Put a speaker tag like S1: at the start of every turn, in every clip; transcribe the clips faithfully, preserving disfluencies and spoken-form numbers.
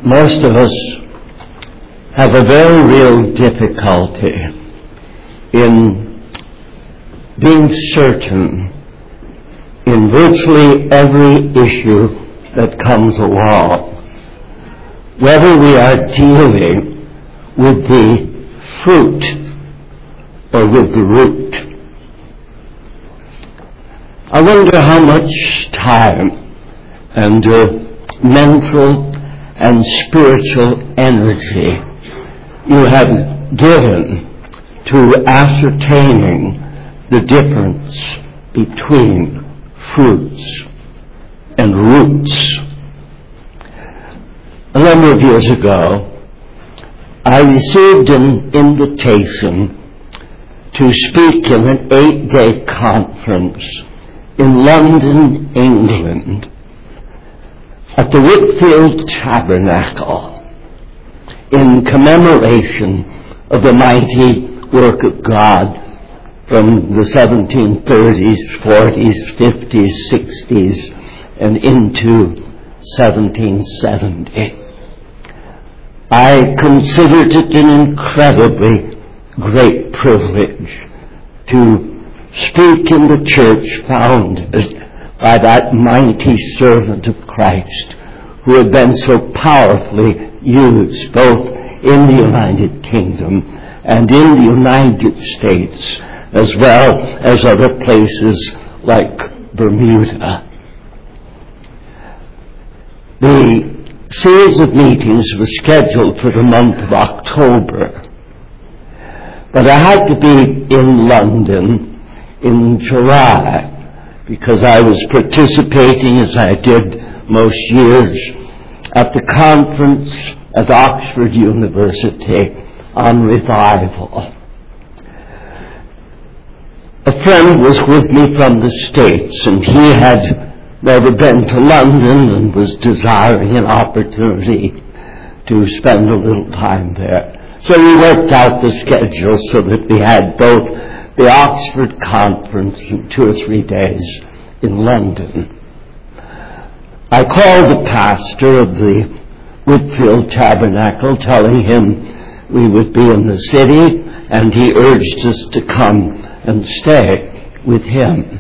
S1: most of us have a very real difficulty in being certain in virtually every issue that comes along whether we are dealing with the fruit or with the root. I wonder how much time and uh, mental and spiritual energy you have given to ascertaining the difference between fruits and roots. A number of years ago, I received an invitation to speak in an eight-day conference in London, England, at the Whitfield Tabernacle, in commemoration of the mighty work of God from the seventeen thirties, forties, fifties, sixties, and into seventeen seventy. I considered it an incredibly great privilege to speak in the church founded by that mighty servant of Christ who had been so powerfully used both in the United Kingdom and in the United States, as well as other places like Bermuda. The series of meetings was scheduled for the month of October, but I had to be in London in July because I was participating, as I did most years, at the conference at Oxford University on revival. A friend was with me from the States, and he had never been to London and was desiring an opportunity to spend a little time there. So we worked out the schedule so that we had both the Oxford conference in two or three days in London. I called the pastor of the Whitfield Tabernacle, telling him we would be in the city, and he urged us to come and stay with him.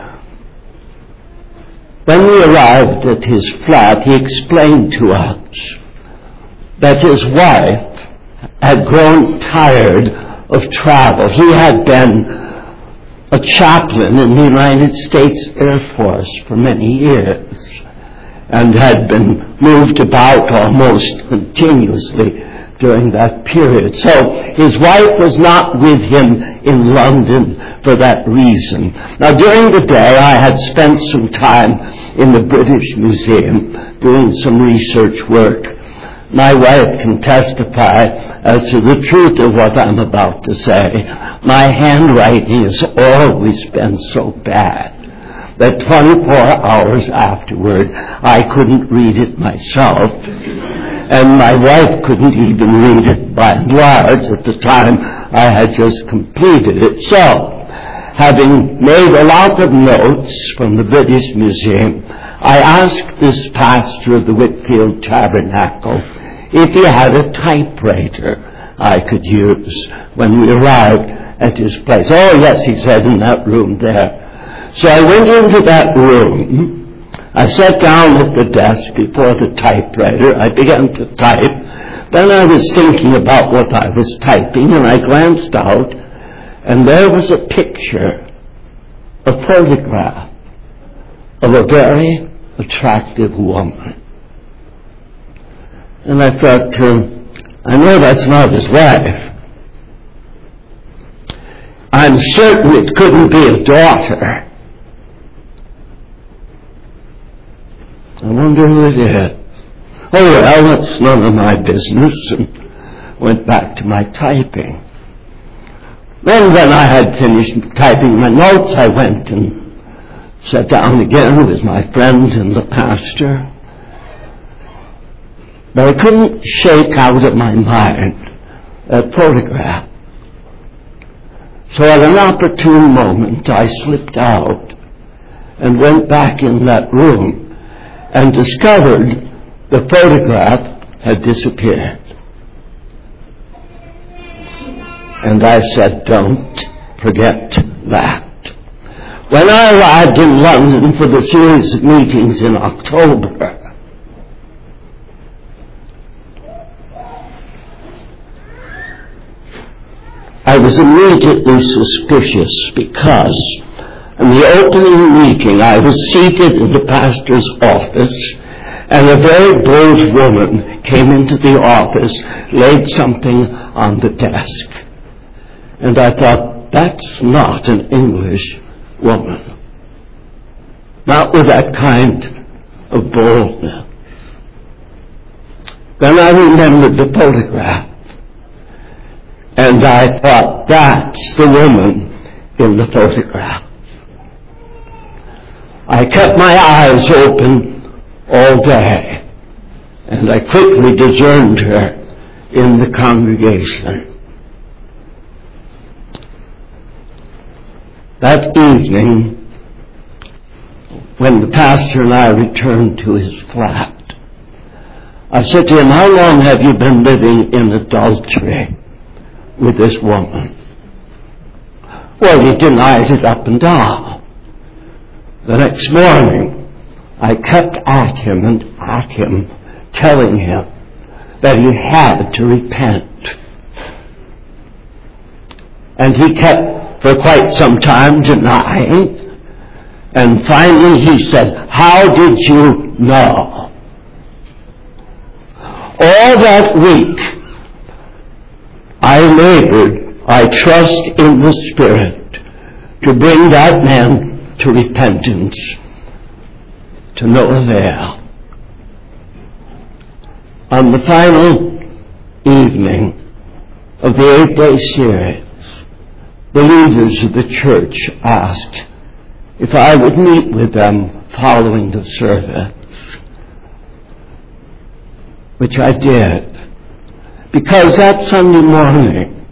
S1: When we arrived at his flat, he explained to us that his wife had grown tired of travel. He had been a chaplain in the United States Air Force for many years and had been moved about almost continuously during that period. So his wife was not with him in London for that reason. Now, during the day, I had spent some time in the British Museum doing some research work. My wife can testify as to the truth of what I'm about to say. My handwriting has always been so bad that twenty-four hours afterward, I couldn't read it myself. And my wife couldn't even read it by and large at the time I had just completed it. So, having made a lot of notes from the British Museum, I asked this pastor of the Whitfield Tabernacle if he had a typewriter I could use when we arrived at his place. Oh, yes, he said, in that room there. So I went into that room. I sat down at the desk before the typewriter. I began to type. Then I was thinking about what I was typing, and I glanced out, and there was a picture, a photograph of a very attractive woman. And I thought, um, I know that's not his wife. I'm certain it couldn't be a daughter. I wonder who it is. Oh, well, that's none of my business, and went back to my typing. Then when I had finished typing my notes, I went and sat down again with my friend and the pastor. But I couldn't shake out of my mind that photograph. So at an opportune moment, I slipped out and went back in that room and discovered the photograph had disappeared. And I said, don't forget that. When I arrived in London for the series of meetings in October, I was immediately suspicious because in the opening meeting I was seated in the pastor's office and a very bold woman came into the office, laid something on the desk. And I thought, that's not an English woman. Not with that kind of boldness. Then I remembered the photograph. And I thought, that's the woman in the photograph. I kept my eyes open all day, and I quickly discerned her in the congregation. That evening, when the pastor and I returned to his flat, I said to him, how long have you been living in adultery with this woman? Well, he denied it up and down. The next morning, I kept at him and at him, telling him that he had to repent. And he kept for quite some time denying. And finally he said, how did you know? All that week, I labored, I trust in the Spirit, to bring that man to repentance, to no avail. On the final evening of the eight-day series, the leaders of the church asked if I would meet with them following the service, which I did. Because that Sunday morning,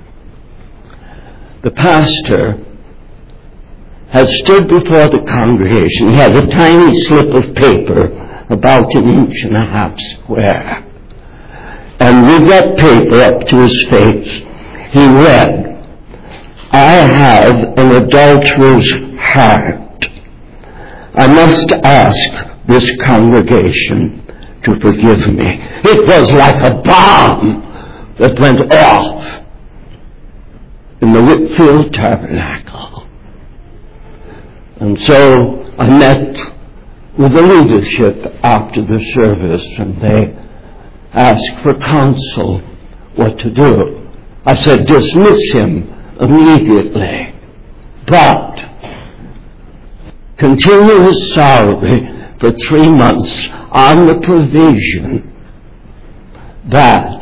S1: the pastor had stood before the congregation. He had a tiny slip of paper, about an inch and a half square. And with that paper up to his face, he read, I have an adulterer's heart. I must ask this congregation to forgive me. It was like a bomb that went off in the Whitfield Tabernacle. And so I met with the leadership after the service, and they asked for counsel what to do. I said, dismiss him immediately, but continue his salary for three months on the provision that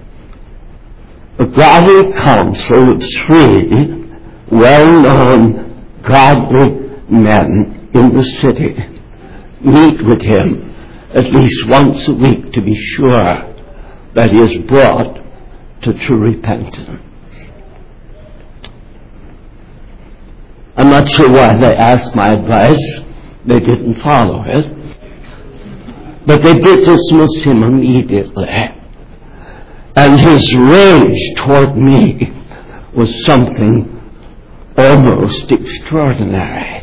S1: a godly council of three well-known godly men in the city meet with him at least once a week to be sure that he is brought to true repentance. I'm not sure why they asked my advice. They didn't follow it. But they did dismiss him immediately. And his rage toward me was something almost extraordinary.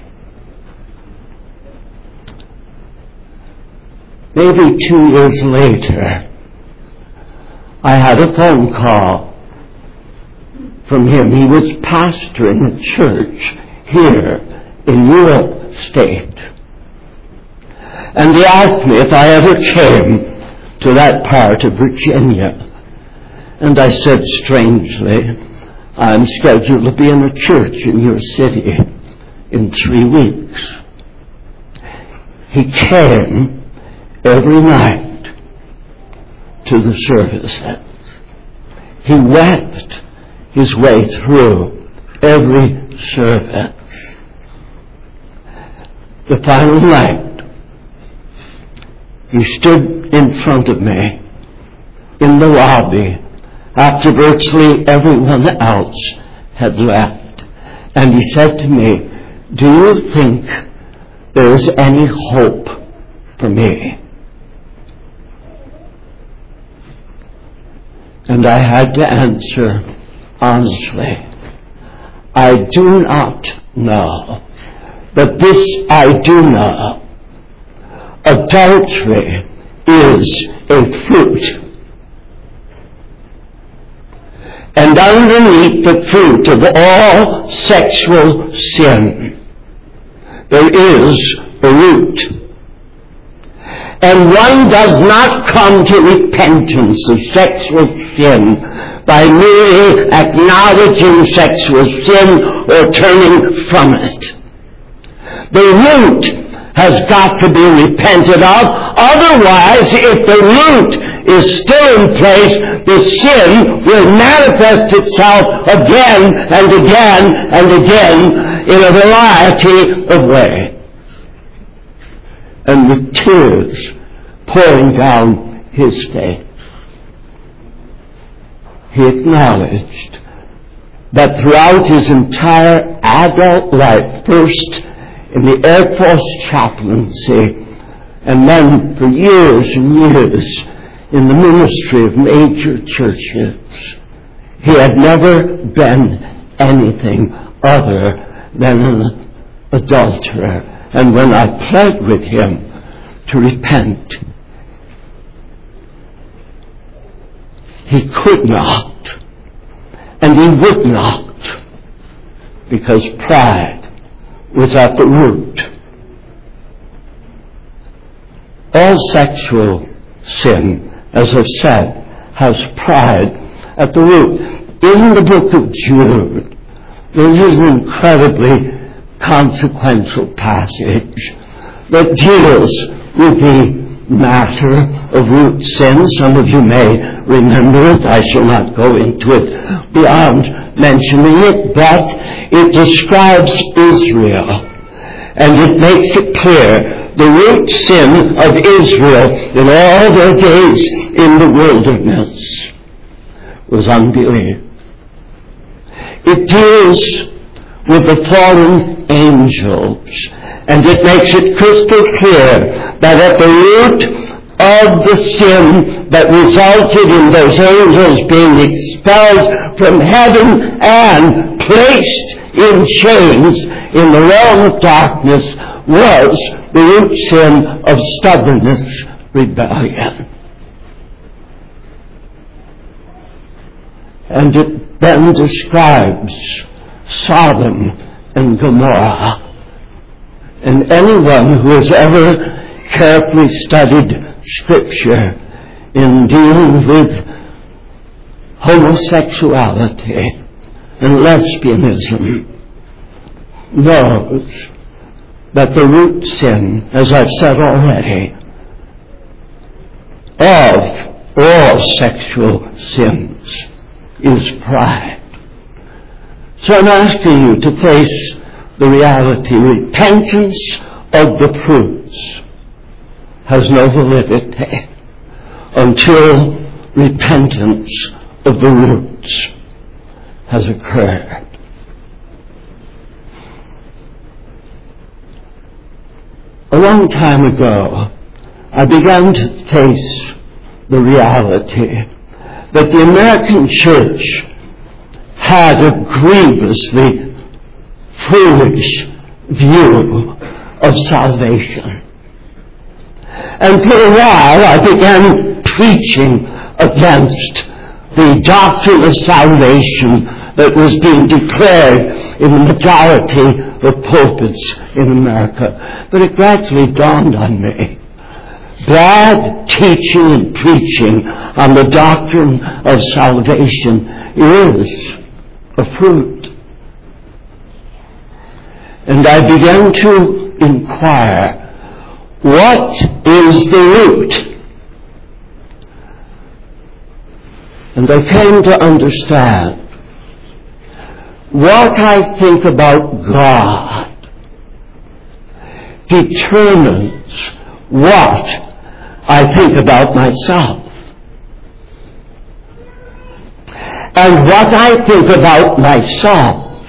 S1: Maybe two years later, I had a phone call from him. He was pastoring a church here in your state. And he asked me if I ever came to that part of Virginia. And I said strangely, I'm scheduled to be in a church in your city in three weeks. He came every night to the services. He wept his way through every service. The final night, he stood in front of me in the lobby after virtually everyone else had left. And he said to me, do you think there is any hope for me? And I had to answer honestly, I do not know. But this I do know. Adultery is a fruit. And underneath the fruit of all sexual sin, there is a root. And one does not come to repentance of sexual sin by merely acknowledging sexual sin or turning from it. The root has got to be repented of. Otherwise, if the root is still in place, the sin will manifest itself again and again and again in a variety of ways. And with tears pouring down his face, he acknowledged that throughout his entire adult life, first in the Air Force chaplaincy, and then for years and years in the ministry of major churches, he had never been anything other than an adulterer. And when I pled with him to repent, he could not, and he would not, because pride was at the root. All sexual sin, as I've said, has pride at the root. In the book of Jude, there is an incredibly consequential passage that deals with the matter of root sin. Some of you may remember it. I shall not go into it beyond mentioning it, but it describes Israel, and it makes it clear the root sin of Israel in all their days in the wilderness was unbelief. It deals with the fallen angels, and it makes it crystal clear that at the root of the sin that resulted in those angels being expelled from heaven and placed in chains in the realm of darkness was the root sin of stubbornness, rebellion. And it then describes Sodom and Gomorrah. And anyone who has ever carefully studied Scripture in dealing with homosexuality and lesbianism knows that the root sin, as I've said already, of all sexual sins is pride. So I'm asking you to face the reality. Repentance of the fruits has no validity until repentance of the roots has occurred. A long time ago, I began to face the reality that the American church had a grievously foolish view of salvation. And for a while I began preaching against the doctrine of salvation that was being declared in the majority of pulpits in America. But it gradually dawned on me. Bad teaching and preaching on the doctrine of salvation is a fruit. And I began to inquire, what is the root? And I came to understand what I think about God determines what I think about myself. And what I think about myself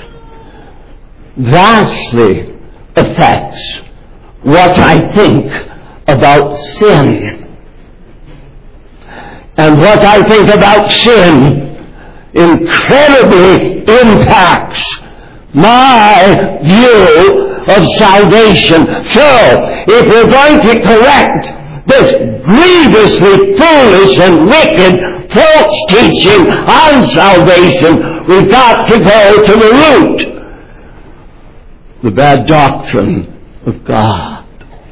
S1: vastly affects what I think about sin. And what I think about sin incredibly impacts my view of salvation. So, if we're going to correct this grievously foolish and wicked false teaching on salvation, we've got to go to the root, the bad doctrine of God.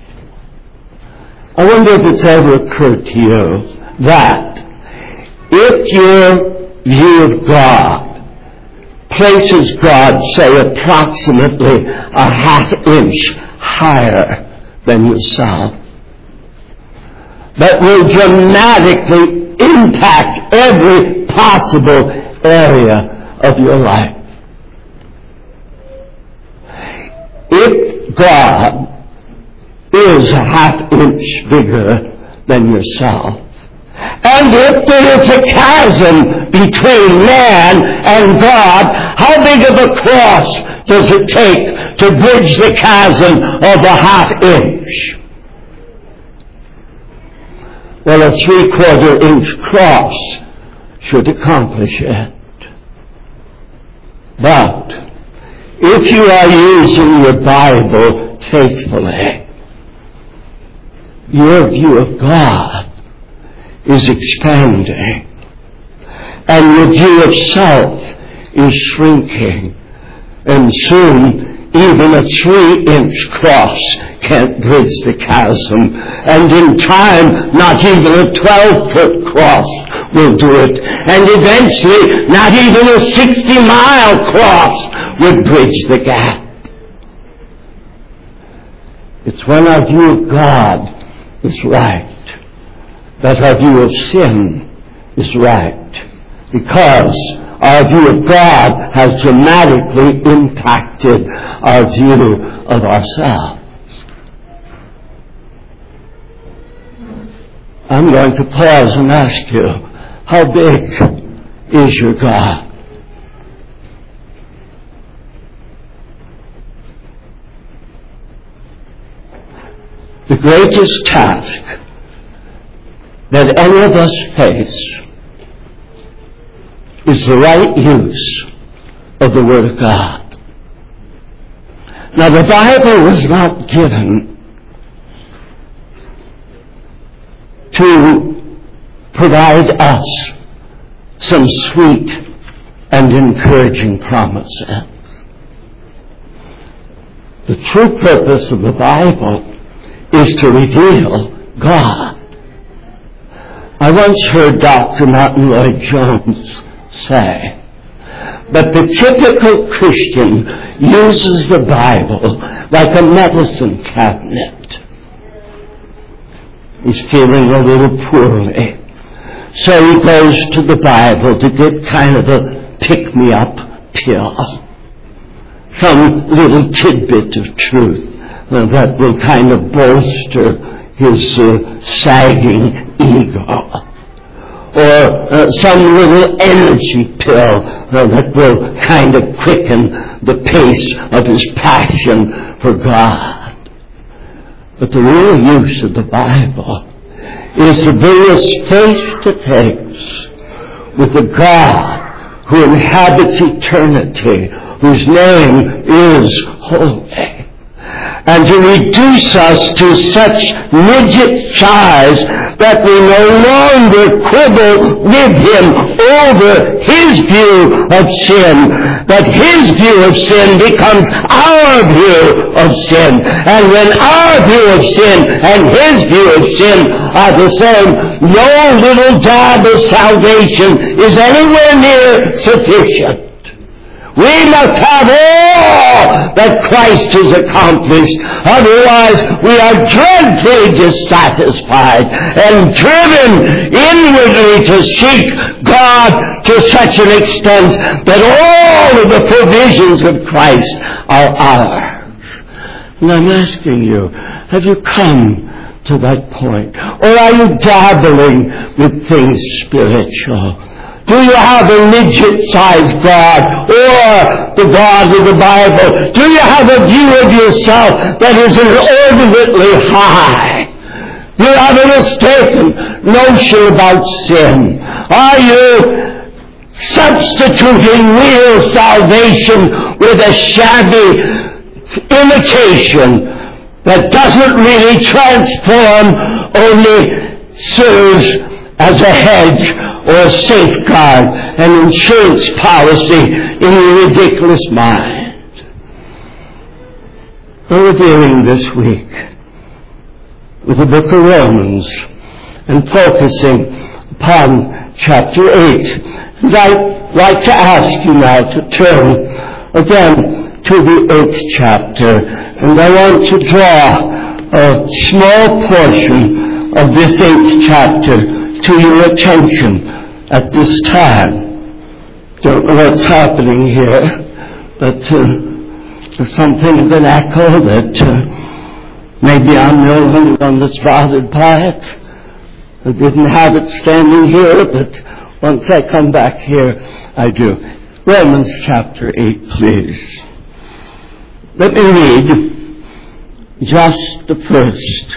S1: I wonder if it's ever occurred to you that if your view of God places God, say, approximately a half inch higher than yourself, that will dramatically impact every possible area of your life. If God is a half inch bigger than yourself, and if there is a chasm between man and God, how big of a cross does it take to bridge the chasm of a half inch? Well, a three-quarter inch cross should accomplish it. But if you are using your Bible faithfully, your view of God is expanding, and your view of self is shrinking, and soon even a three-inch cross can't bridge the chasm, and in time not even a twelve-foot cross will do it, and eventually not even a sixty-mile cross would bridge the gap. It's when our view of God is right that our view of sin is right, because our view of God has dramatically impacted our view of ourselves. I'm going to pause and ask you, how big is your God? The greatest task that any of us face is the right use of the Word of God. Now, the Bible was not given to provide us some sweet and encouraging promises. The true purpose of the Bible is to reveal God. I once heard Doctor Martin Lloyd-Jones say that the typical Christian uses the Bible like a medicine cabinet. He's feeling a little poorly, so he goes to the Bible to get kind of a pick-me-up pill, some little tidbit of truth uh, that will kind of bolster his uh, sagging ego, or uh, some little energy pill uh, that will kind of quicken the pace of his passion for God. But the real use of the Bible is to bring us face to face with the God who inhabits eternity, whose name is holy, and to reduce us to such midget size that we no longer quibble with him over his view of sin, but his view of sin becomes our view of sin. And when our view of sin and his view of sin are the same, no little dab of salvation is anywhere near sufficient. We must have all that Christ has accomplished. Otherwise, we are dreadfully dissatisfied and driven inwardly to seek God to such an extent that all of the provisions of Christ are ours. And I'm asking you, have you come to that point? Or are you dabbling with things spiritual? Do you have a midget-sized God, or the God of the Bible? Do you have a view of yourself that is inordinately high? Do you have a mistaken notion about sin? Are you substituting real salvation with a shabby imitation that doesn't really transform, only serves as a hedge or a safeguard, an insurance policy in your ridiculous mind? We're dealing this week with the book of Romans and focusing upon chapter eight. And I'd like to ask you now to turn again to the eighth chapter, and I want to draw a small portion of this eighth chapter to your attention at this time. Don't know what's happening here, but uh, there's something of an echo that uh, maybe I'm the only one that's bothered by it. I didn't have it standing here, but once I come back here, I do. Romans chapter eight, please. Let me read just the first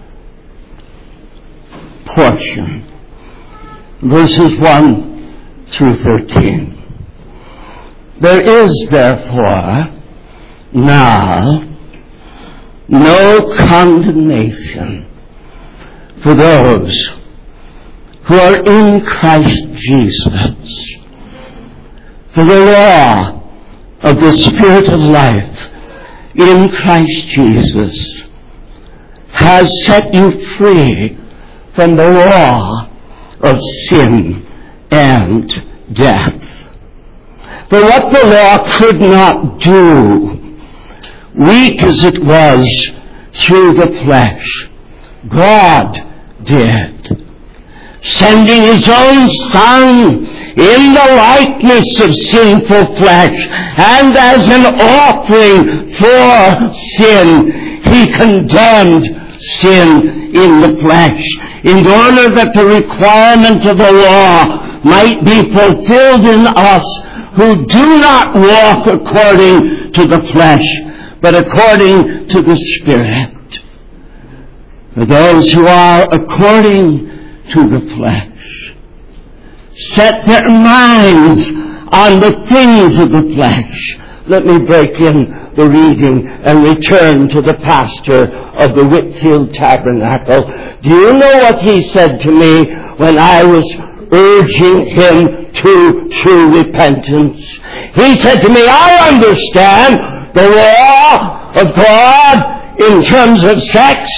S1: portion, verses one through thirteen. There is therefore now no condemnation for those who are in Christ Jesus. For the law of the Spirit of life in Christ Jesus has set you free from the law of sin and death. For what the law could not do, weak as it was through the flesh, God did, sending his own Son in the likeness of sinful flesh, and as an offering for sin, he condemned sin in the flesh, in order that the requirement of the law might be fulfilled in us who do not walk according to the flesh, but according to the Spirit. For those who are according to the flesh set their minds on the things of the flesh. Let me break in the reading and return to the pastor of the Whitfield Tabernacle. Do you know what he said to me when I was urging him to true repentance? He said to me, I understand the law of God in terms of sex,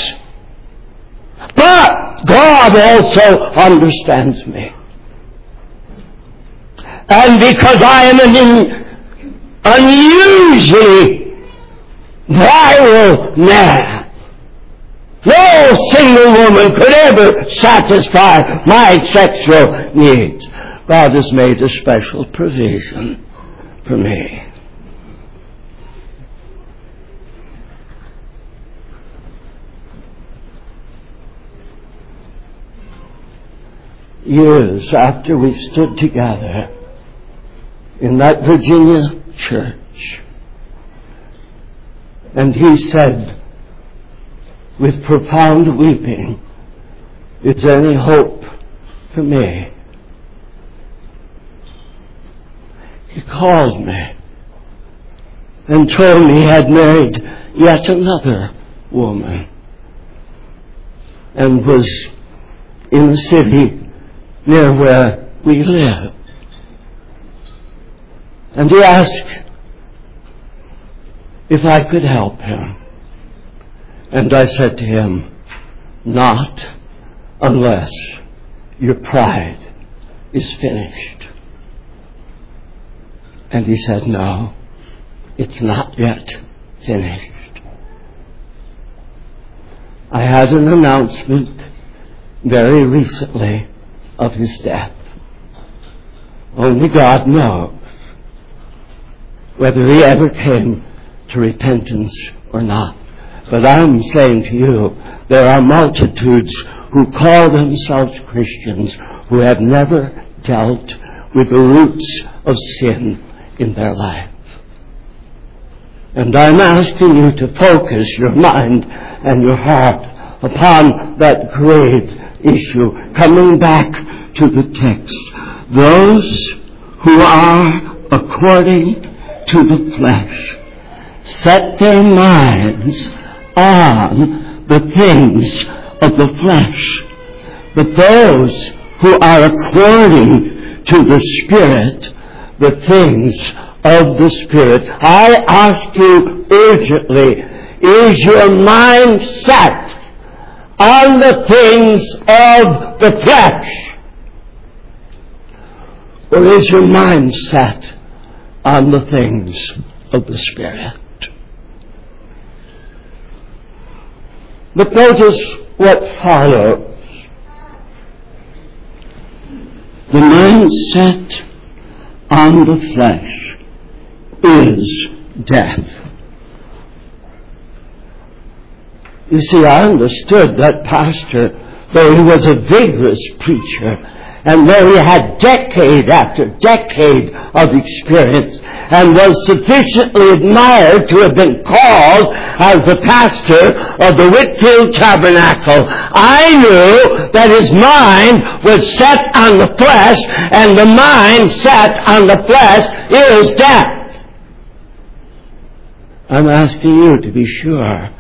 S1: but God also understands me. And because I am an unusually virile man, no single woman could ever satisfy my sexual needs. God has made a special provision for me. Years after we stood together in that Virginia church, and he said with profound weeping, is there any hope for me? He called me and told me he had married yet another woman and was in the city near where we live. And he asked if I could help him. And I said to him, not unless your pride is finished. And he said, no, it's not yet finished. I had an announcement very recently of his death. Only God knows whether he ever came to repentance or not. But I'm saying to you, there are multitudes who call themselves Christians who have never dealt with the roots of sin in their life. And I'm asking you to focus your mind and your heart upon that great issue. Coming back to the text, those who are according to the flesh set their minds on the things of the flesh. But those who are according to the Spirit, the things of the Spirit. I ask you urgently, is your mind set on the things of the flesh? Or is your mind set on the things of the Spirit? But notice what follows. The mindset on the flesh is death. You see, I understood that pastor, though he was a vigorous preacher, and though he had decade after decade of experience, and was sufficiently admired to have been called as the pastor of the Whitfield Tabernacle, I knew that his mind was set on the flesh, and the mind set on the flesh is death. I'm asking you to be sure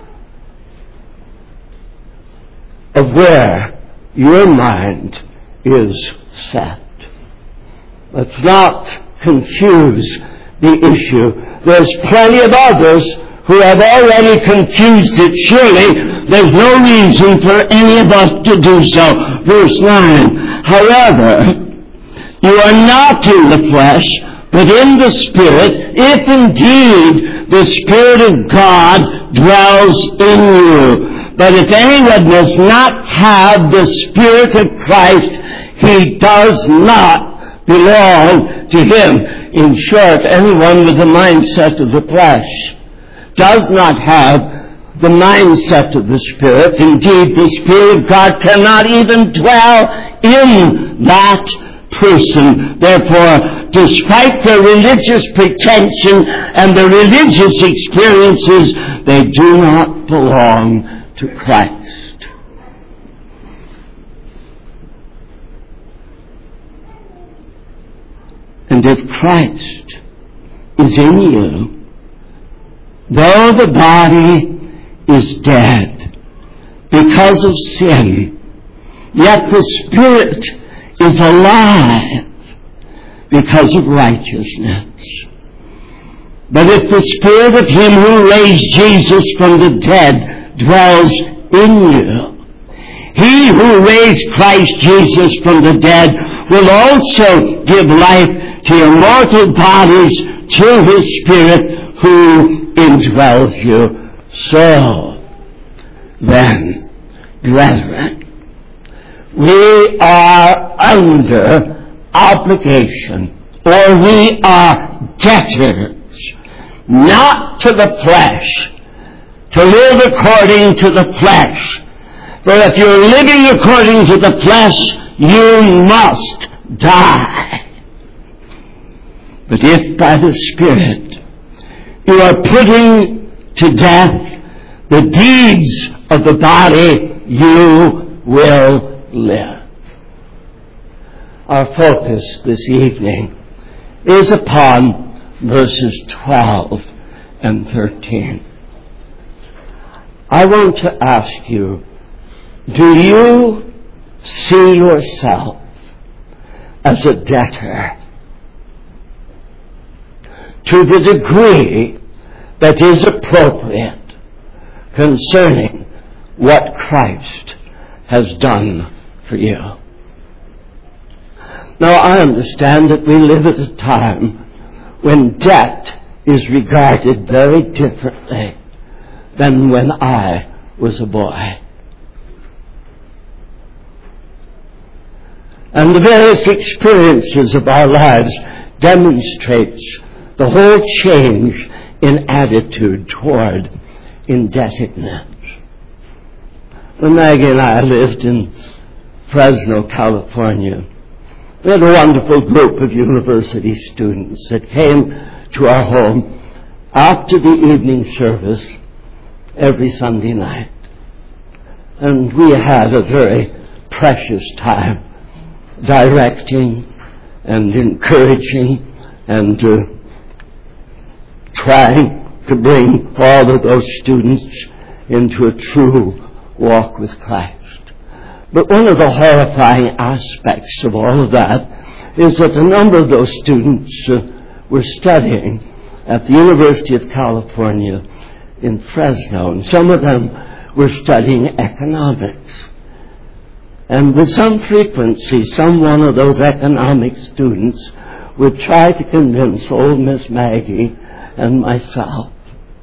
S1: of where your mind is set. Let's not confuse the issue. There's plenty of others who have already confused it. Surely there's no reason for any of us to do so. Verse nine. However, you are not in the flesh, but in the Spirit, if indeed the Spirit of God dwells in you. But if anyone does not have the Spirit of Christ, he does not belong to him. In short, anyone with the mindset of the flesh does not have the mindset of the Spirit. Indeed, the Spirit of God cannot even dwell in that person. Therefore, despite their religious pretension and their religious experiences, they do not belong to Christ. And if Christ is in you, though the body is dead because of sin, yet the Spirit is alive because of righteousness. But if the Spirit of Him who raised Jesus from the dead dwells in you, He who raised Christ Jesus from the dead will also give life to your mortal bodies through His Spirit who indwells you. So, then, brethren, we are under obligation, or we are debtors, not to the flesh, to live according to the flesh. For if you're living according to the flesh, you must die. But if by the Spirit you are putting to death the deeds of the body, you will live. Our focus this evening is upon verses twelve and thirteen. I want to ask you, do you see yourself as a debtor to the degree that is appropriate concerning what Christ has done for you? Now, I understand that we live at a time when debt is regarded very differently than when I was a boy. And the various experiences of our lives demonstrates the whole change in attitude toward indebtedness. When Maggie and I lived in Fresno, California, we had a wonderful group of university students that came to our home after the evening service every Sunday night. And we had a very precious time directing and encouraging and uh, trying to bring all of those students into a true walk with Christ. But one of the horrifying aspects of all of that is that a number of those students uh, were studying at the University of California in Fresno, and some of them were studying economics. And with some frequency, some one of those economic students would try to convince old Miss Maggie and myself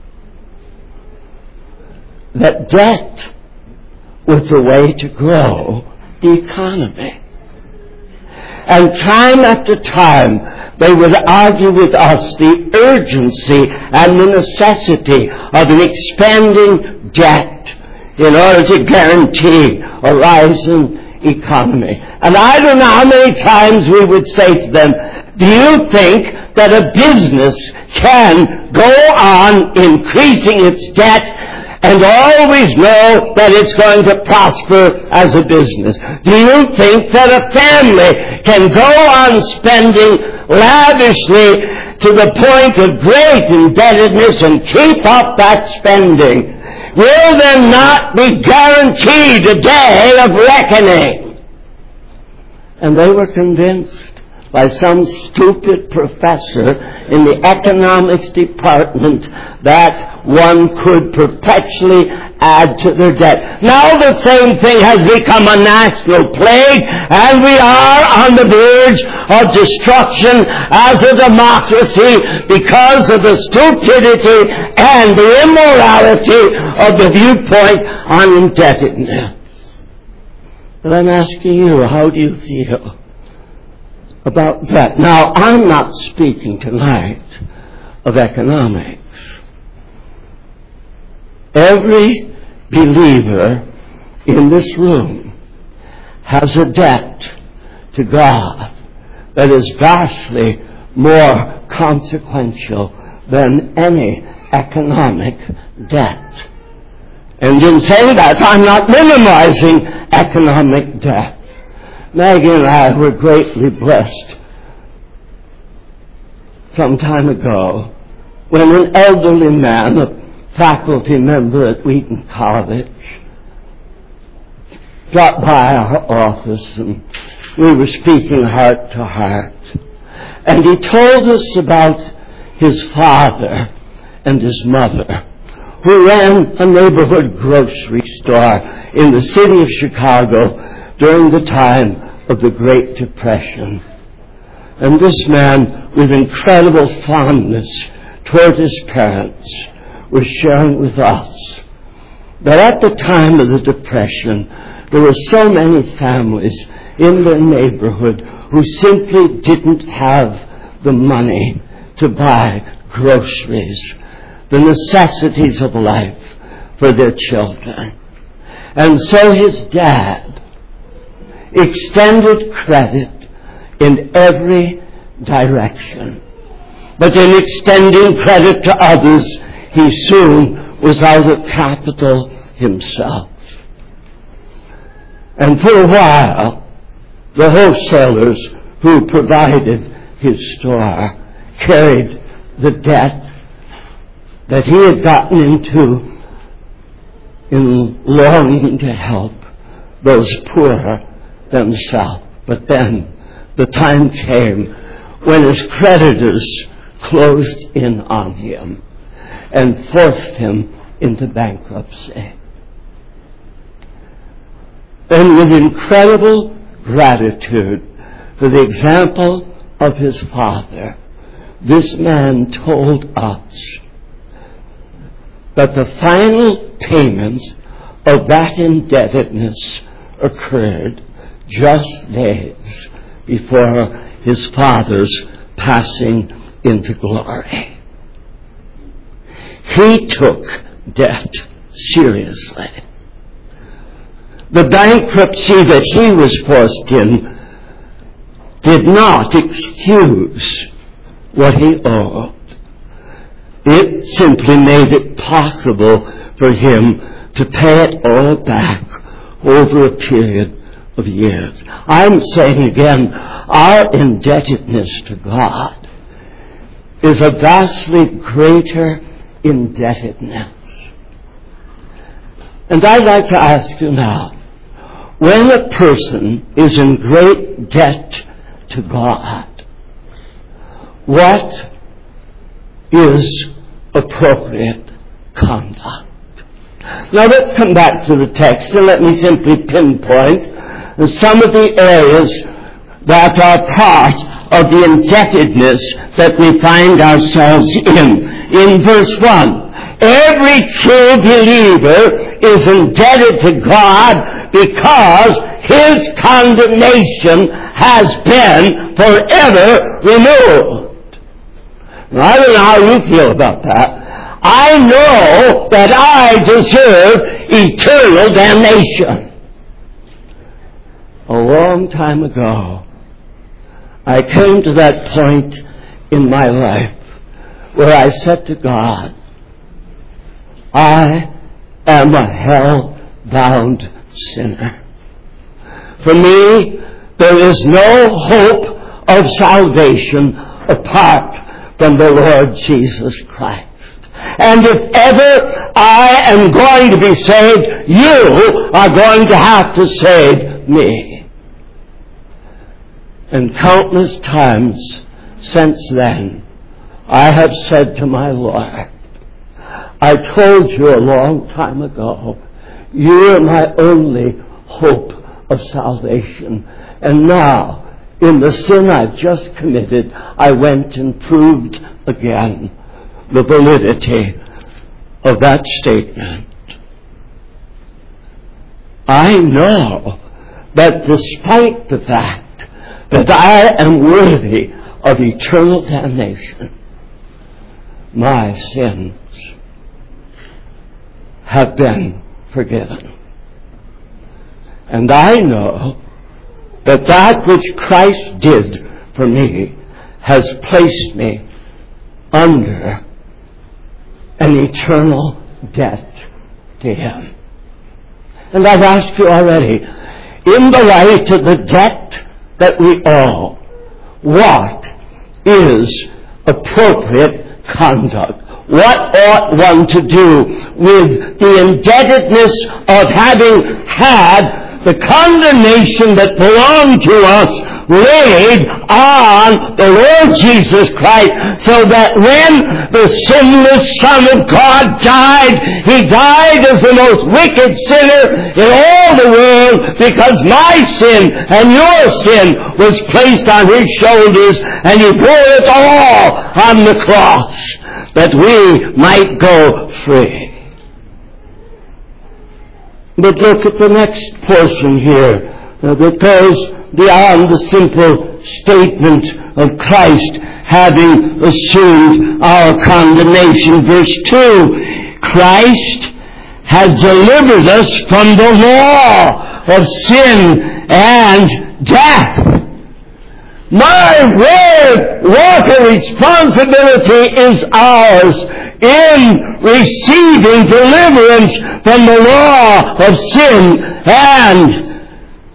S1: that debt was the way to grow the economy. And time after time, they would argue with us the urgency and the necessity of an expanding debt in order to guarantee a rising economy. And I don't know how many times we would say to them, do you think that a business can go on increasing its debt and always know that it's going to prosper as a business? Do you think that a family can go on spending lavishly to the point of great indebtedness and keep up that spending? Will there not be guaranteed a day of reckoning? And they were convinced by some stupid professor in the economics department that one could perpetually add to their debt. Now the same thing has become a national plague, and we are on the verge of destruction as a democracy because of the stupidity and the immorality of the viewpoint on indebtedness. But I'm asking you, how do you feel about that? Now, I'm not speaking tonight of economics. Every believer in this room has a debt to God that is vastly more consequential than any economic debt. And in saying that, I'm not minimizing economic debt. Maggie and I were greatly blessed some time ago when an elderly man, a faculty member at Wheaton College, dropped by our office, and we were speaking heart to heart. And he told us about his father and his mother, who ran a neighborhood grocery store in the city of Chicago during the time of the Great Depression. And this man, with incredible fondness toward his parents, was sharing with us that at the time of the Depression, there were so many families in their neighborhood who simply didn't have the money to buy groceries, the necessities of life for their children. And so his dad extended credit in every direction. But in extending credit to others, he soon was out of capital himself. And for a while, the wholesalers who provided his store carried the debt that he had gotten into in longing to help those poorer themselves. But then the time came when his creditors closed in on him and forced him into bankruptcy. And with incredible gratitude for the example of his father, this man told us that the final payment of that indebtedness occurred just days before his father's passing into glory. He took debt seriously. The bankruptcy that he was forced in did not excuse what he owed. It simply made it possible for him to pay it all back over a period of years. I'm saying again, our indebtedness to God is a vastly greater indebtedness. And I'd like to ask you now, when a person is in great debt to God, what is appropriate conduct? Now let's come back to the text and let me simply pinpoint some of the areas that are part of the indebtedness that we find ourselves in. In verse one, every true believer is indebted to God because his condemnation has been forever removed. Now, I don't know how you feel about that. I know that I deserve eternal damnation. A long time ago, I came to that point in my life where I said to God, I am a hell-bound sinner. For me, there is no hope of salvation apart from the Lord Jesus Christ. And if ever I am going to be saved, you are going to have to save me. And countless times since then, I have said to my Lord, I told you a long time ago, you are my only hope of salvation. And now, in the sin I've just committed, I went and proved again the validity of that statement. I know that despite the fact that I am worthy of eternal damnation, my sins have been forgiven. And I know that that which Christ did for me has placed me under an eternal debt to Him. And I've asked you already, in the light of the debt that we owe, what is appropriate conduct? What ought one to do with the indebtedness of having had the condemnation that belonged to us laid on the Lord Jesus Christ, so that when the sinless Son of God died, He died as the most wicked sinner in all the world, because my sin and your sin was placed on His shoulders, and He bore it all on the cross, that we might go free. But look at the next portion here uh, that goes beyond the simple statement of Christ having assumed our condemnation. Verse two, Christ has delivered us from the law of sin and death. My word, what a responsibility is ours in receiving deliverance from the law of sin and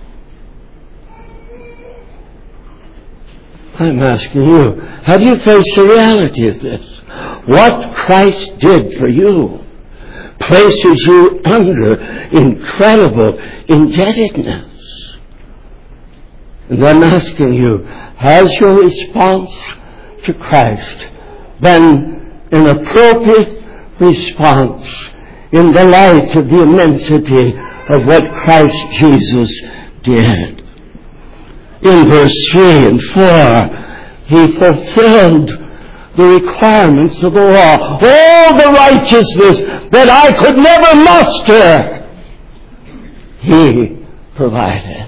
S1: I'm asking you, have you faced the reality of this? What Christ did for you places you under incredible indebtedness. And I'm asking you, has your response to Christ been an appropriate response in the light of the immensity of what Christ Jesus did? In verse three and four, He fulfilled the requirements of the law. All the righteousness that I could never muster, He provided.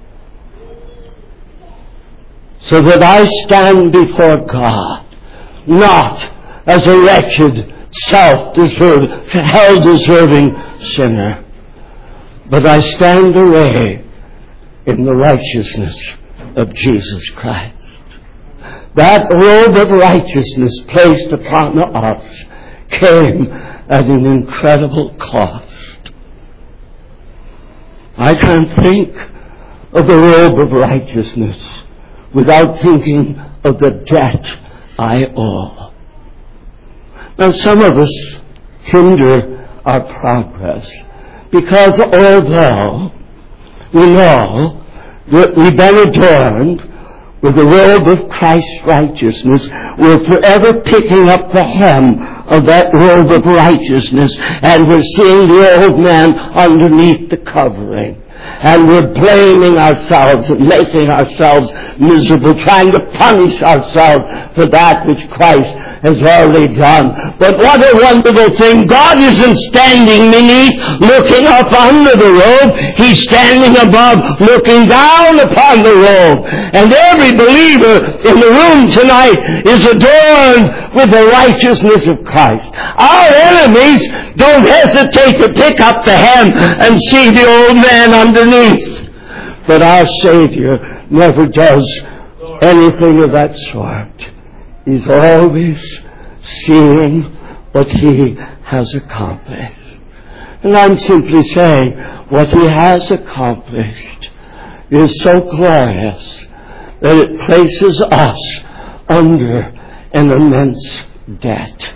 S1: So that I stand before God, not as a wretched, self-deserving, hell-deserving sinner, but I stand arrayed in the righteousness of Jesus Christ. That robe of righteousness placed upon us came at an incredible cost. I can't think of the robe of righteousness without thinking of the debt I owe. Now, some of us hinder our progress because although we know that we've been adorned with the robe of Christ's righteousness, we're forever picking up the hem of that robe of righteousness, and we're seeing the old man underneath the covering. And we're blaming ourselves and making ourselves miserable, trying to punish ourselves for that which Christ has already done. But what a wonderful thing. God isn't standing beneath, looking up under the robe. He's standing above, looking down upon the robe. And every believer in the room tonight is adorned with the righteousness of Christ. Our enemies don't hesitate to pick up the hem and see the old man underneath. But our Savior never does anything of that sort. He's always seeing what He has accomplished. And I'm simply saying what He has accomplished is so glorious that it places us under an immense debt.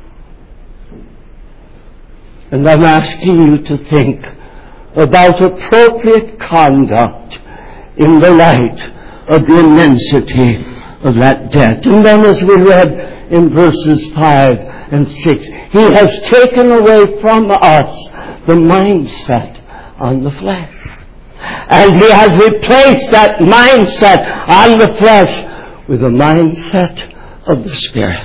S1: And I'm asking you to think about appropriate conduct in the light of the immensity of that debt. And then, as we read in verses five and six, He has taken away from us the mindset on the flesh. And He has replaced that mindset on the flesh with a mindset of the Spirit.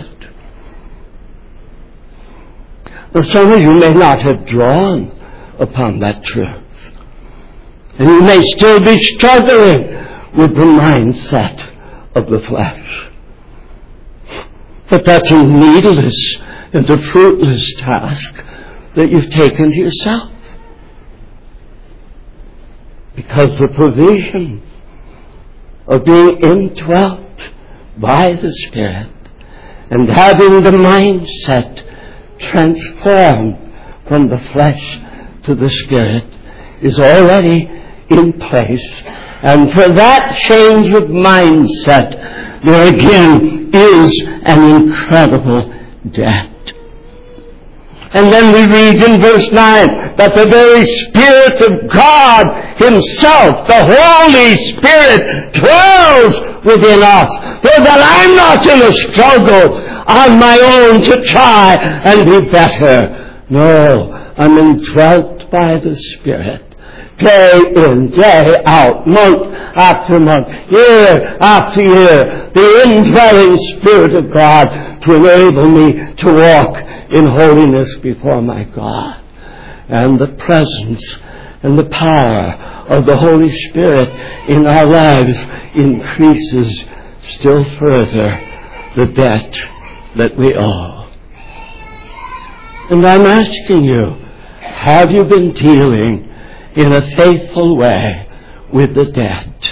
S1: Now, some of you may not have drawn upon that truth. And you may still be struggling with the mindset of the flesh. But that's a needless and a fruitless task that you've taken to yourself. Because the provision of being indwelt by the Spirit and having the mindset transformed from the flesh to the Spirit is already in place. And for that change of mindset, there again is an incredible debt. And then we read in verse nine that the very Spirit of God Himself, the Holy Spirit, dwells within us. So that I'm not in a struggle on my own to try and be better. No, I'm indwelt by the Spirit. Day in, day out, month after month, year after year, the indwelling Spirit of God to enable me to walk in holiness before my God. And the presence and the power of the Holy Spirit in our lives increases still further the debt that we owe. And I'm asking you, have you been dealing in a faithful way with the debt?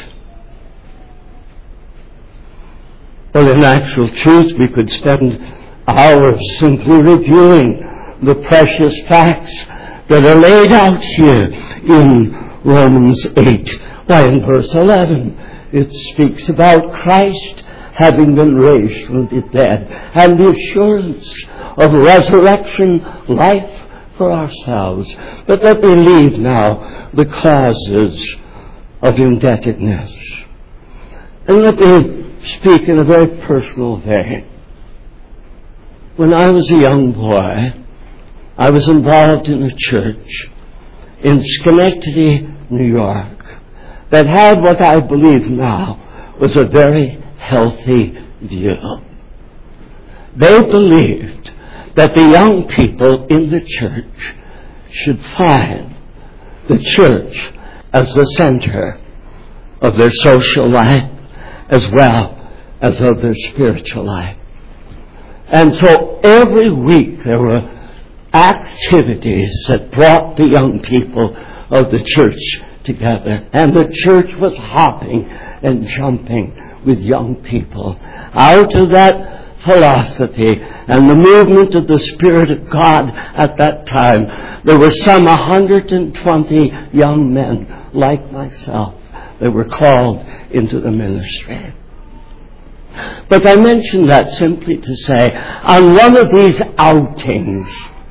S1: Well, in actual truth, we could spend hours simply reviewing the precious facts that are laid out here in Romans eight. Why, in verse eleven, it speaks about Christ having been raised from the dead and the assurance of resurrection life for ourselves. But let me leave now the causes of indebtedness. And let me speak in a very personal vein. When I was a young boy, I was involved in a church in Schenectady, New York, that had what I believe now was a very healthy view. They believed that the young people in the church should find the church as the center of their social life as well as of their spiritual life. And so every week there were activities that brought the young people of the church together. And the church was hopping and jumping with young people. Out of that philosophy and the movement of the Spirit of God at that time, there were some one hundred twenty young men like myself that were called into the ministry. But I mention that simply to say, on one of these outings,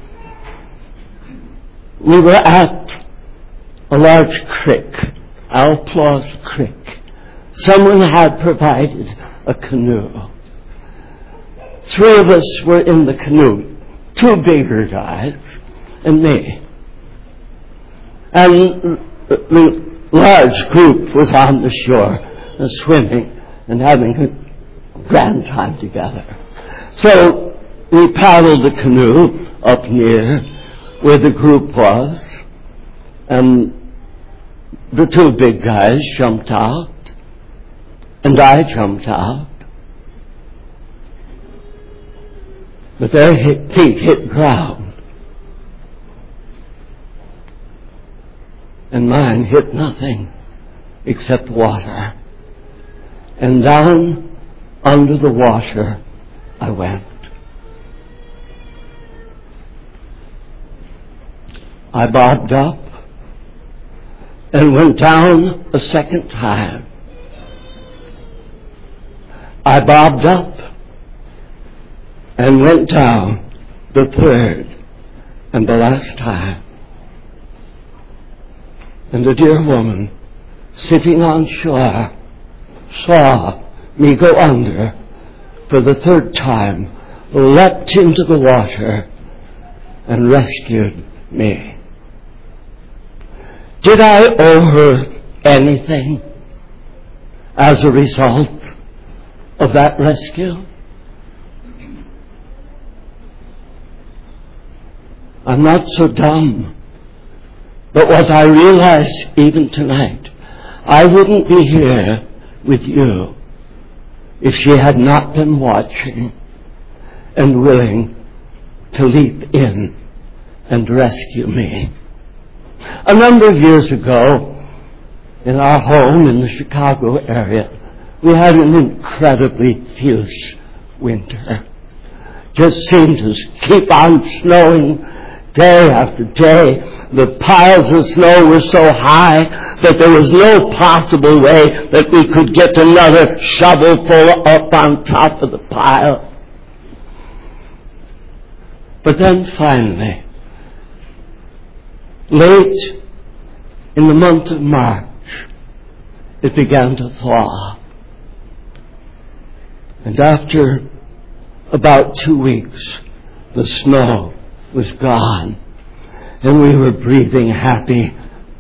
S1: we were at a large creek, Alplaus Creek. Someone had provided a canoe. Three of us were in the canoe, two bigger guys and me. And the large group was on the shore and swimming and having a grand time together. So we paddled the canoe up near where the group was, and the two big guys jumped out, and I jumped out. But their hit, feet hit ground, and mine hit nothing except water. And down under the water I went. I bobbed up and went down a second time. I bobbed up and went down the third and the last time. And the dear woman sitting on shore saw me go under for the third time, leapt into the water and rescued me. Did I owe her anything as a result of that rescue? I'm not so dumb. But what I realize even tonight, I wouldn't be here with you if she had not been watching and willing to leap in and rescue me. A number of years ago, in our home in the Chicago area, we had an incredibly fierce winter. Just seemed to keep on snowing day after day. The piles of snow were so high that there was no possible way that we could get another shovelful up on top of the pile. But then finally, late in the month of March, it began to thaw. And after about two weeks, the snow was gone, and we were breathing happy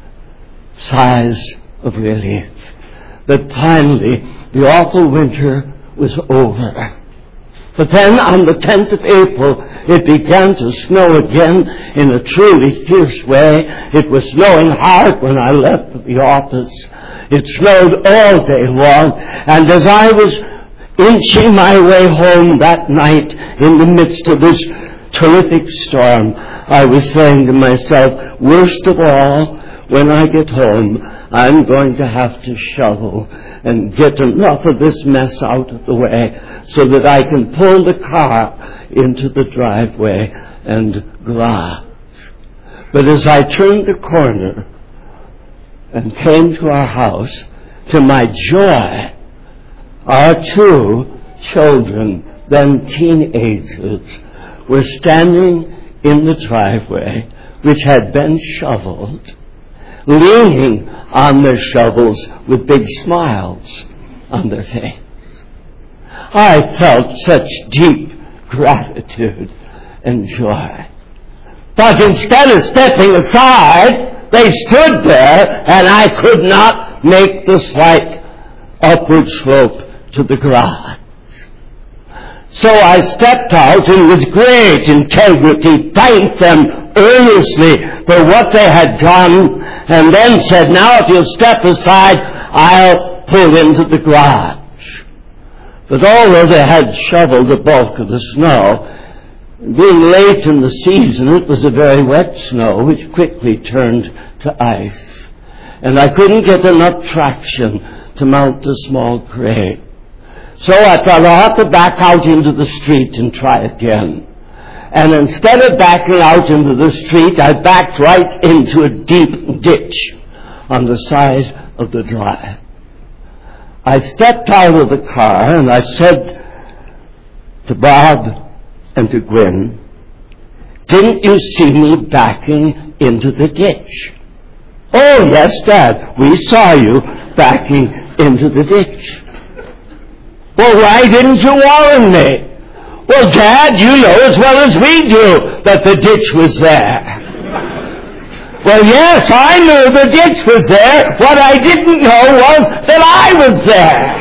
S1: sighs of relief that finally the awful winter was over. But then on the tenth of April, it began to snow again in a truly fierce way. It was snowing hard when I left the office. It snowed all day long, and as I was inching my way home that night in the midst of this terrific storm, I was saying to myself, worst of all, when I get home, I'm going to have to shovel and get enough of this mess out of the way so that I can pull the car into the driveway and garage. But as I turned the corner and came to our house, to my joy, our two children, then teenagers, were standing in the driveway, which had been shoveled, leaning on their shovels with big smiles on their face. I felt such deep gratitude and joy. But instead of stepping aside, they stood there, and I could not make the slight upward slope to the garage. So I stepped out and with great integrity thanked them earnestly for what they had done, and then said, now if you'll step aside, I'll pull into the garage. But although they had shoveled the bulk of the snow, being late in the season, it was a very wet snow which quickly turned to ice, and I couldn't get enough traction to mount the small crate. So I thought I'll have to back out into the street and try again. And instead of backing out into the street, I backed right into a deep ditch on the side of the drive. I stepped out of the car and I said to Bob and to Gwen, "Didn't you see me backing into the ditch?" "Oh, yes, Dad, we saw you backing into the ditch." "Well, why didn't you warn me?" "Well, Dad, you know as well as we do that the ditch was there." "Well, yes, I knew the ditch was there. What I didn't know was that I was there."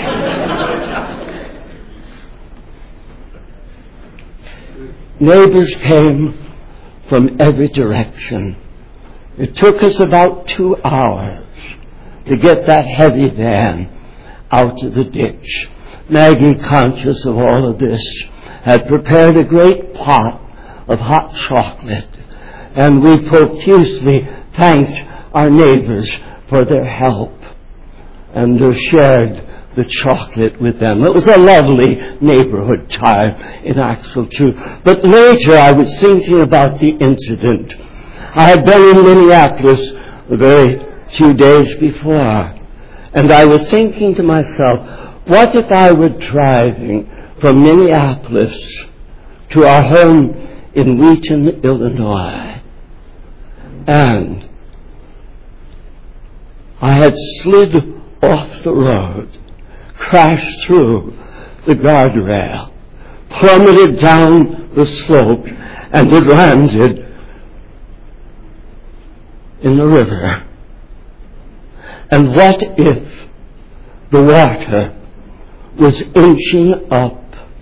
S1: Neighbors came from every direction. It took us about two hours to get that heavy van out of the ditch. Maggie, conscious of all of this, had prepared a great pot of hot chocolate, and we profusely thanked our neighbors for their help and shared the chocolate with them. It was a lovely neighborhood time, in actual truth. But later I was thinking about the incident. I had been in Minneapolis a very few days before, and I was thinking to myself, what if I were driving from Minneapolis to our home in Wheaton, Illinois, and I had slid off the road, crashed through the guardrail, plummeted down the slope, and had landed in the river. And what if the water was inching up,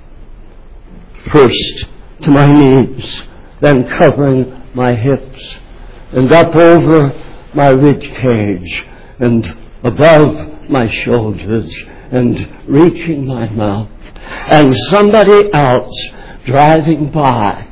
S1: first to my knees, then covering my hips, and up over my rib cage, and above my shoulders, and reaching my mouth, and somebody else driving by.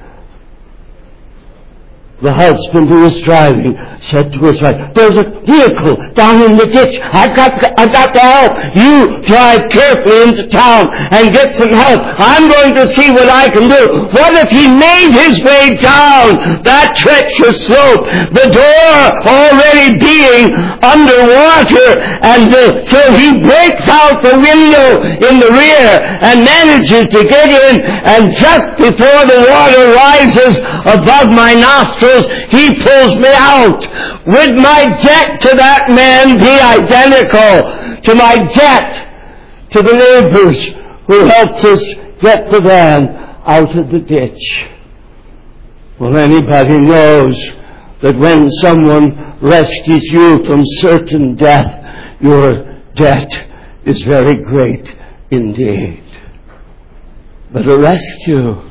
S1: The husband who was driving said to his wife, "There's a vehicle down in the ditch. I've got to, I've got to help. You drive carefully into town and get some help. I'm going to see what I can do." What if he made his way down that treacherous slope, the door already being underwater, and uh, so he breaks out the window in the rear and manages to get in, and just before the water rises above my nostrils, he pulls me out. Would my debt to that man be identical to my debt to the neighbors who helped us get the van out of the ditch? Well, anybody knows that when someone rescues you from certain death, your debt is very great indeed. But a rescue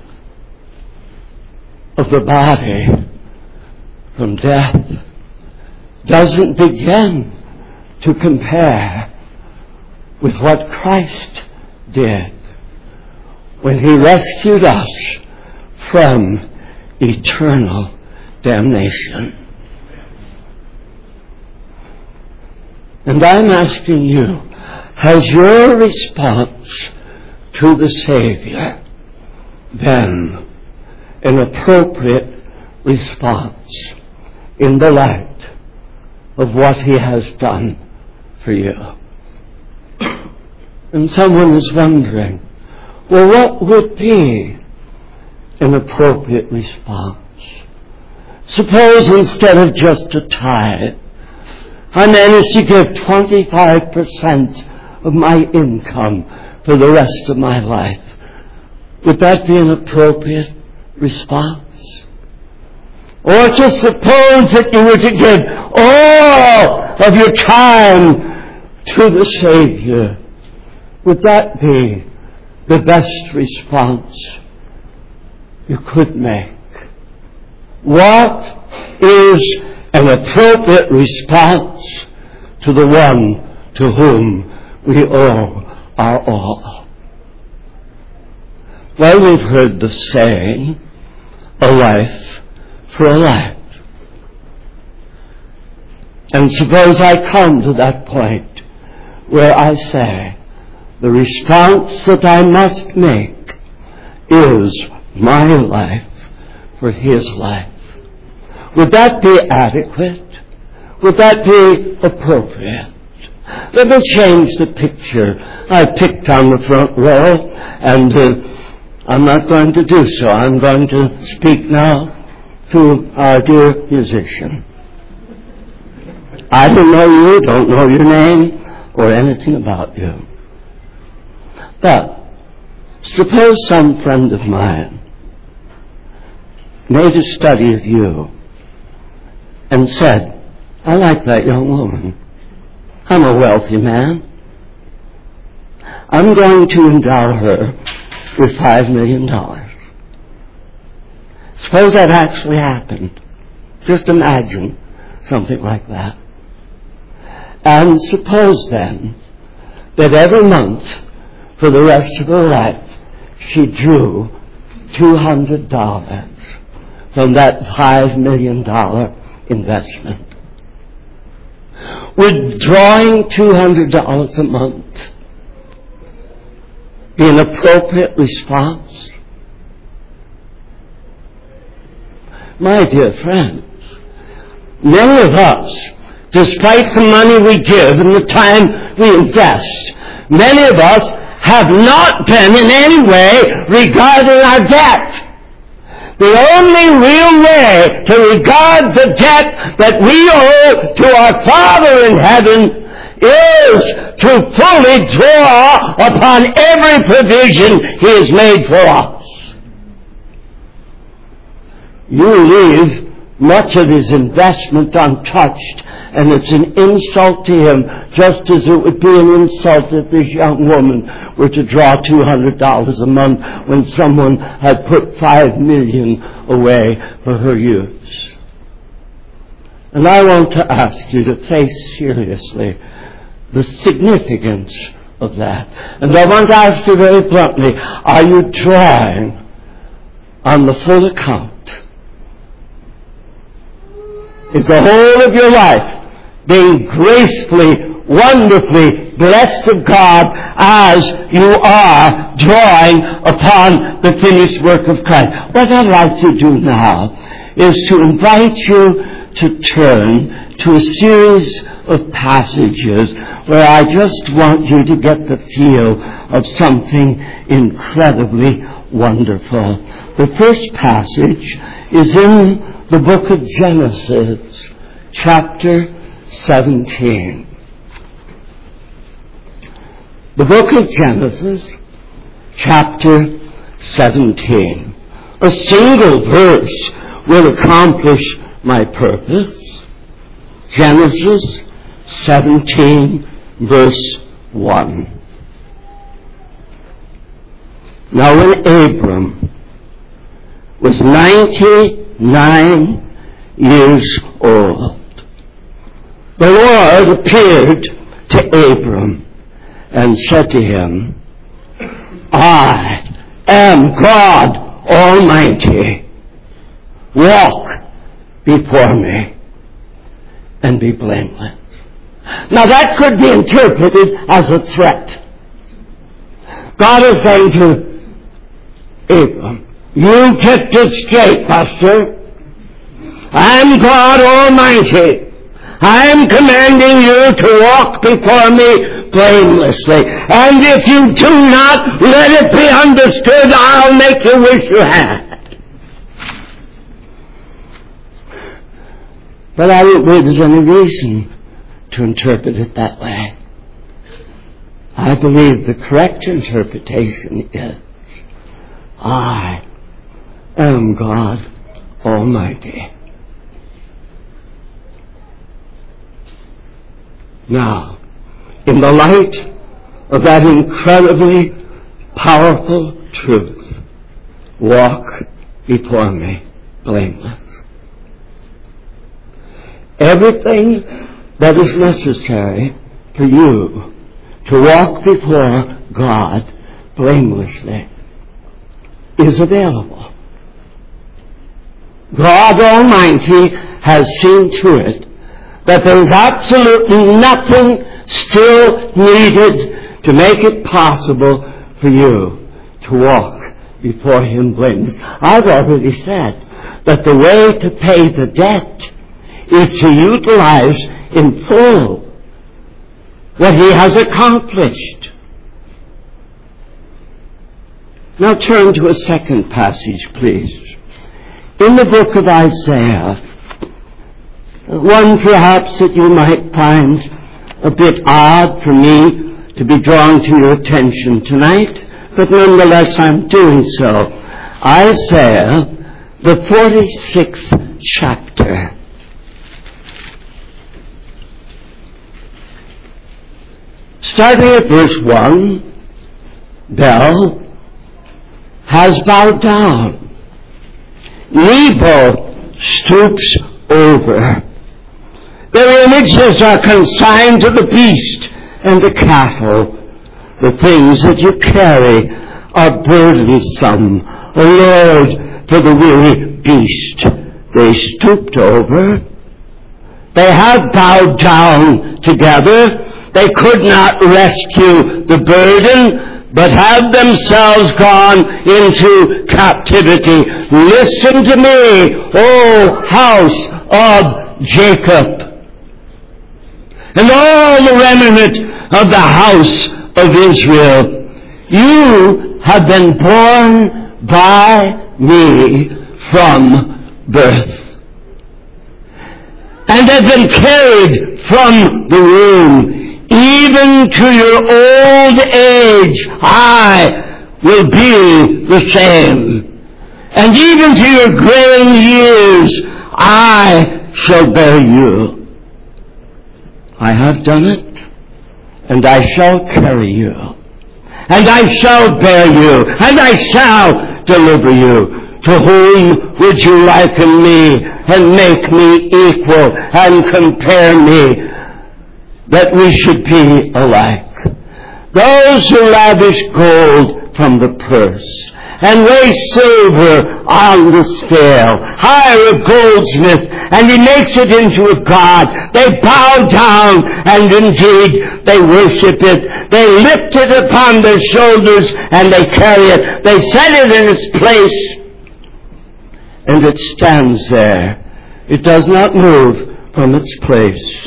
S1: of the body from death doesn't begin to compare with what Christ did when he rescued us from eternal damnation. And I'm asking you, has your response to the Savior been an appropriate response in the light of what he has done for you? And someone is wondering, well, what would be an appropriate response? Suppose instead of just a tithe, I managed to give twenty-five percent of my income for the rest of my life. Would that be an appropriate response? Or just suppose that you were to give all of your time to the Savior. Would that be the best response you could make? What is an appropriate response to the one to whom we owe our all? Well, we've heard the saying, a life for a life. And suppose I come to that point where I say, the response that I must make is my life for his life. Would that be adequate? Would that be appropriate? Let me change the picture. I picked on the front row, and uh, I'm not going to do so. I'm going to speak now to our dear musician. I don't know you, don't know your name, or anything about you. But suppose some friend of mine made a study of you and said, I like that young woman. I'm a wealthy man. I'm going to endow her with five million dollars. Suppose that actually happened. Just imagine something like that. And suppose then that every month for the rest of her life she drew two hundred dollars from that five million dollars investment. Would drawing two hundred dollars a month be an appropriate response? My dear friends, many of us, despite the money we give and the time we invest, many of us have not been in any way regarding our debt. The only real way to regard the debt that we owe to our Father in heaven is to fully draw upon every provision he has made for us. You leave much of his investment untouched, and it's an insult to him, just as it would be an insult if this young woman were to draw two hundred dollars a month when someone had put five million dollars away for her use. And I want to ask you to face seriously the significance of that. And I want to ask you very bluntly, are you drawing on the full account? Is the whole of your life being gracefully, wonderfully blessed of God as you are drawing upon the finished work of Christ? What I'd like to do now is to invite you to turn to a series of passages where I just want you to get the feel of something incredibly wonderful. The first passage is in the book of Genesis, chapter seventeen. The book of Genesis, chapter seventeen. A single verse will accomplish my purpose. Genesis seventeen, verse one. Now when Abram was ninety-nine years old, the Lord appeared to Abram and said to him, I am God Almighty. Walk before me and be blameless. Now that could be interpreted as a threat. God is saying to Abram, you get it straight, Pastor. I'm God Almighty. I'm commanding you to walk before me blamelessly. And if you do not, let it be understood, I'll make you wish you had. But I don't believe there's any reason to interpret it that way. I believe the correct interpretation is, I am God Almighty. Now, in the light of that incredibly powerful truth, walk before me blameless. Everything that is necessary for you to walk before God blamelessly is available. God Almighty has seen to it that there is absolutely nothing still needed to make it possible for you to walk before Him blameless. I've already said that the way to pay the debt is to utilize in full what He has accomplished. Now turn to a second passage, please. In the book of Isaiah, one perhaps that you might find a bit odd for me to be drawn to your attention tonight, but nonetheless I'm doing so. Isaiah, the forty-sixth chapter. Starting at verse one, Bel has bowed down. Nebo stoops over. Their images are consigned to the beast and the cattle. The things that you carry are burdensome. O Lord, for the weary beast. They stooped over. They have bowed down together. They could not rescue the burden, but have themselves gone into captivity. Listen to me, O house of Jacob, and all the remnant of the house of Israel. You have been born by me from birth, and have been carried from the womb. Even to your old age, I will be the same. And even to your graying years, I shall bear you. I have done it, and I shall carry you. And I shall bear you, and I shall deliver you. To whom would you liken me, and make me equal, and compare me, that we should be alike? Those who lavish gold from the purse, and weigh silver on the scale, hire a goldsmith, and he makes it into a god. They bow down, and indeed they worship it. They lift it upon their shoulders, and they carry it. They set it in its place, and it stands there. It does not move from its place.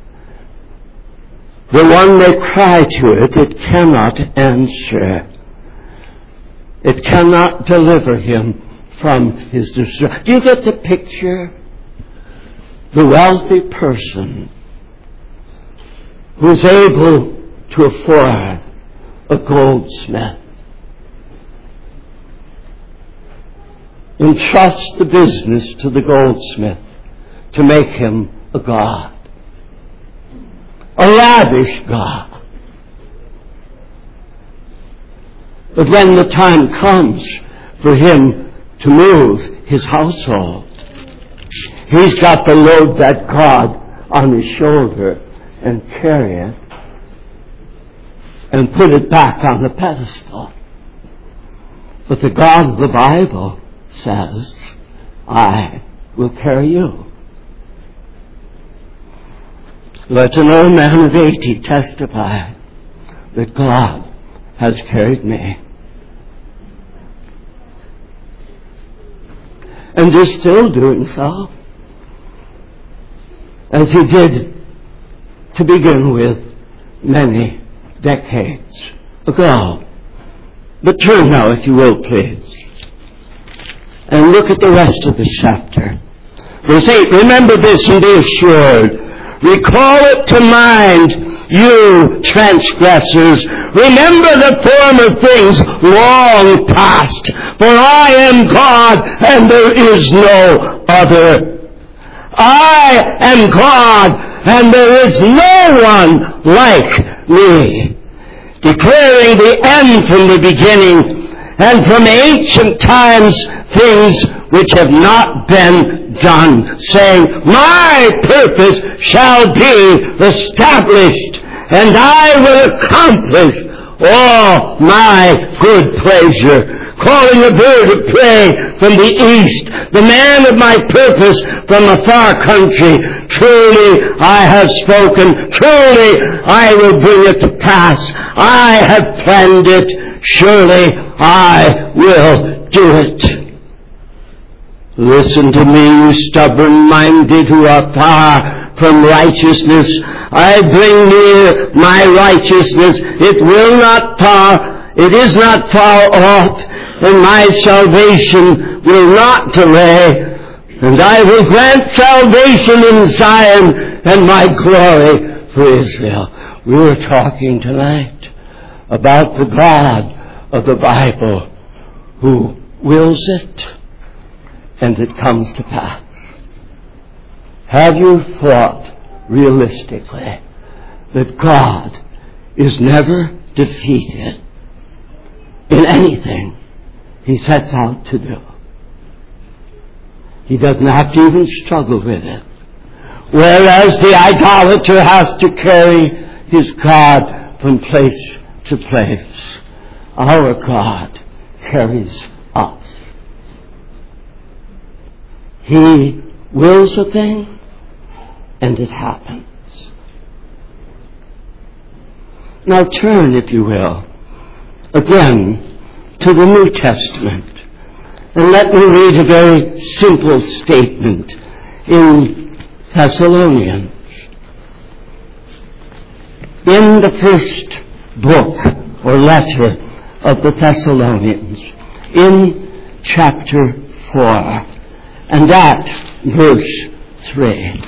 S1: The one they cry to it, it cannot answer. It cannot deliver him from his distress. Do you get the picture? The wealthy person who is able to afford a goldsmith entrusts the business to the goldsmith to make him a god. A lavish God. But when the time comes for him to move his household, he's got to load that God on his shoulder and carry it and put it back on the pedestal. But the God of the Bible says, I will carry you. Let an old man of eighty testify that God has carried me. And is still doing so, as he did to begin with many decades ago. But turn now, if you will, please, and look at the rest of the chapter. Verse eight, remember this and be assured. Recall it to mind, you transgressors. Remember the former things long past. For I am God, and there is no other. I am God, and there is no one like me. Declaring the end from the beginning, and from ancient times things which have not been done, saying, my purpose shall be established, and I will accomplish Oh, my good pleasure, calling a bird of prey from the east, the man of my purpose from a far country. Truly I have spoken, truly I will bring it to pass. I have planned it, surely I will do it. Listen to me, you stubborn-minded who are far from righteousness. I bring near my righteousness. It will not far, it is not far off, and my salvation will not delay. And I will grant salvation in Zion and my glory for Israel. We were talking tonight about the God of the Bible who wills it, and it comes to pass. Have you thought realistically that God is never defeated in anything He sets out to do? He doesn't have to even struggle with it. Whereas the idolater has to carry his God from place to place, our God carries us. He wills a thing, and it happens. Now turn, if you will, again to the New Testament, and let me read a very simple statement in Thessalonians. In the first book or letter of the Thessalonians, in chapter four, and at verse three.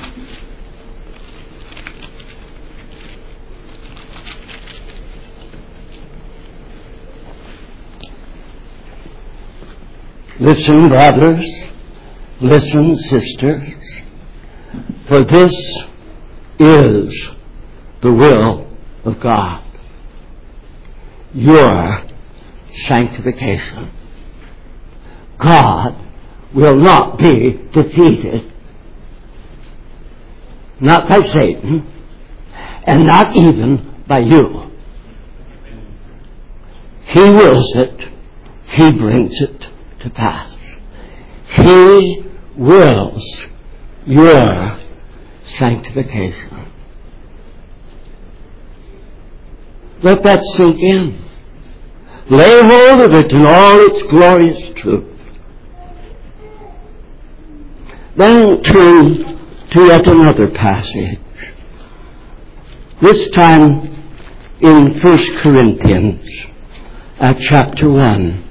S1: Listen, brothers, listen, sisters, for this is the will of God, your sanctification. God will not be defeated, not by Satan, and not even by you. He wills it, He brings it to pass. He wills your sanctification. Let that sink in. Lay hold of it in all its glorious truth. Then turn to yet another passage. This time in First Corinthians at chapter one.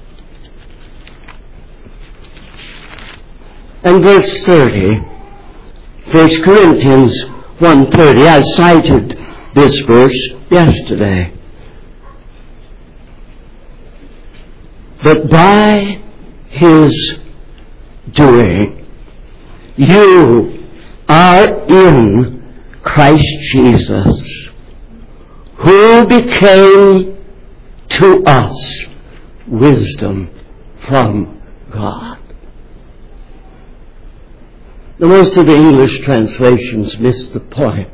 S1: And verse thirty, First Corinthians one thirty. I cited this verse yesterday. But by His doing, you are in Christ Jesus, who became to us wisdom from God. The most of the English translations miss the point.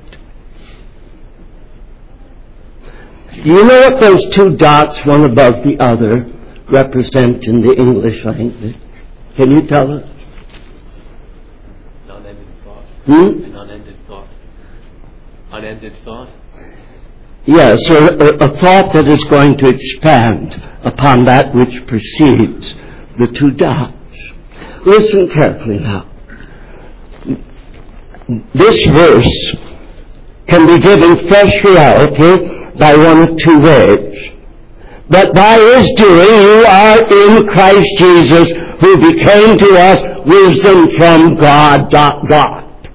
S1: Do you know what those two dots, one above the other, represent in the English language? Can you tell us?
S2: Unended thought.
S1: Hmm?
S2: An unended thought. Unended thought?
S1: Yes, a, a thought that is going to expand upon that which precedes the two dots. Listen carefully now. This verse can be given fresh reality by one of two ways. But by His doing, you are in Christ Jesus, who became to us wisdom from God, dot, dot.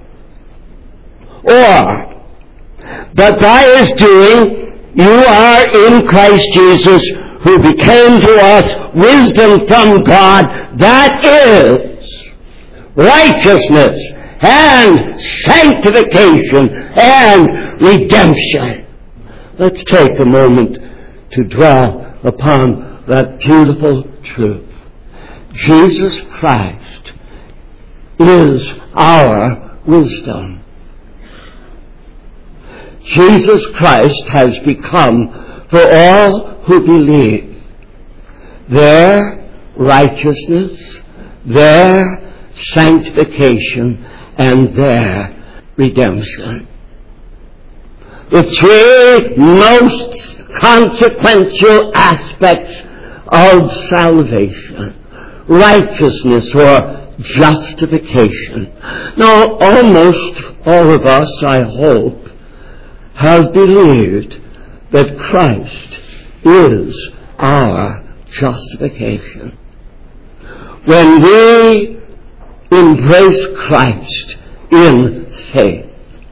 S1: Or, but by His doing, you are in Christ Jesus, who became to us wisdom from God, that is righteousness and sanctification and redemption. Let's take a moment to dwell upon that beautiful truth. Jesus Christ is our wisdom. Jesus Christ has become for all who believe, their righteousness, their sanctification, and their redemption. The three most consequential aspects of salvation. Righteousness or justification. Now, almost all of us, I hope, have believed that Christ is our justification. When we embrace Christ in faith,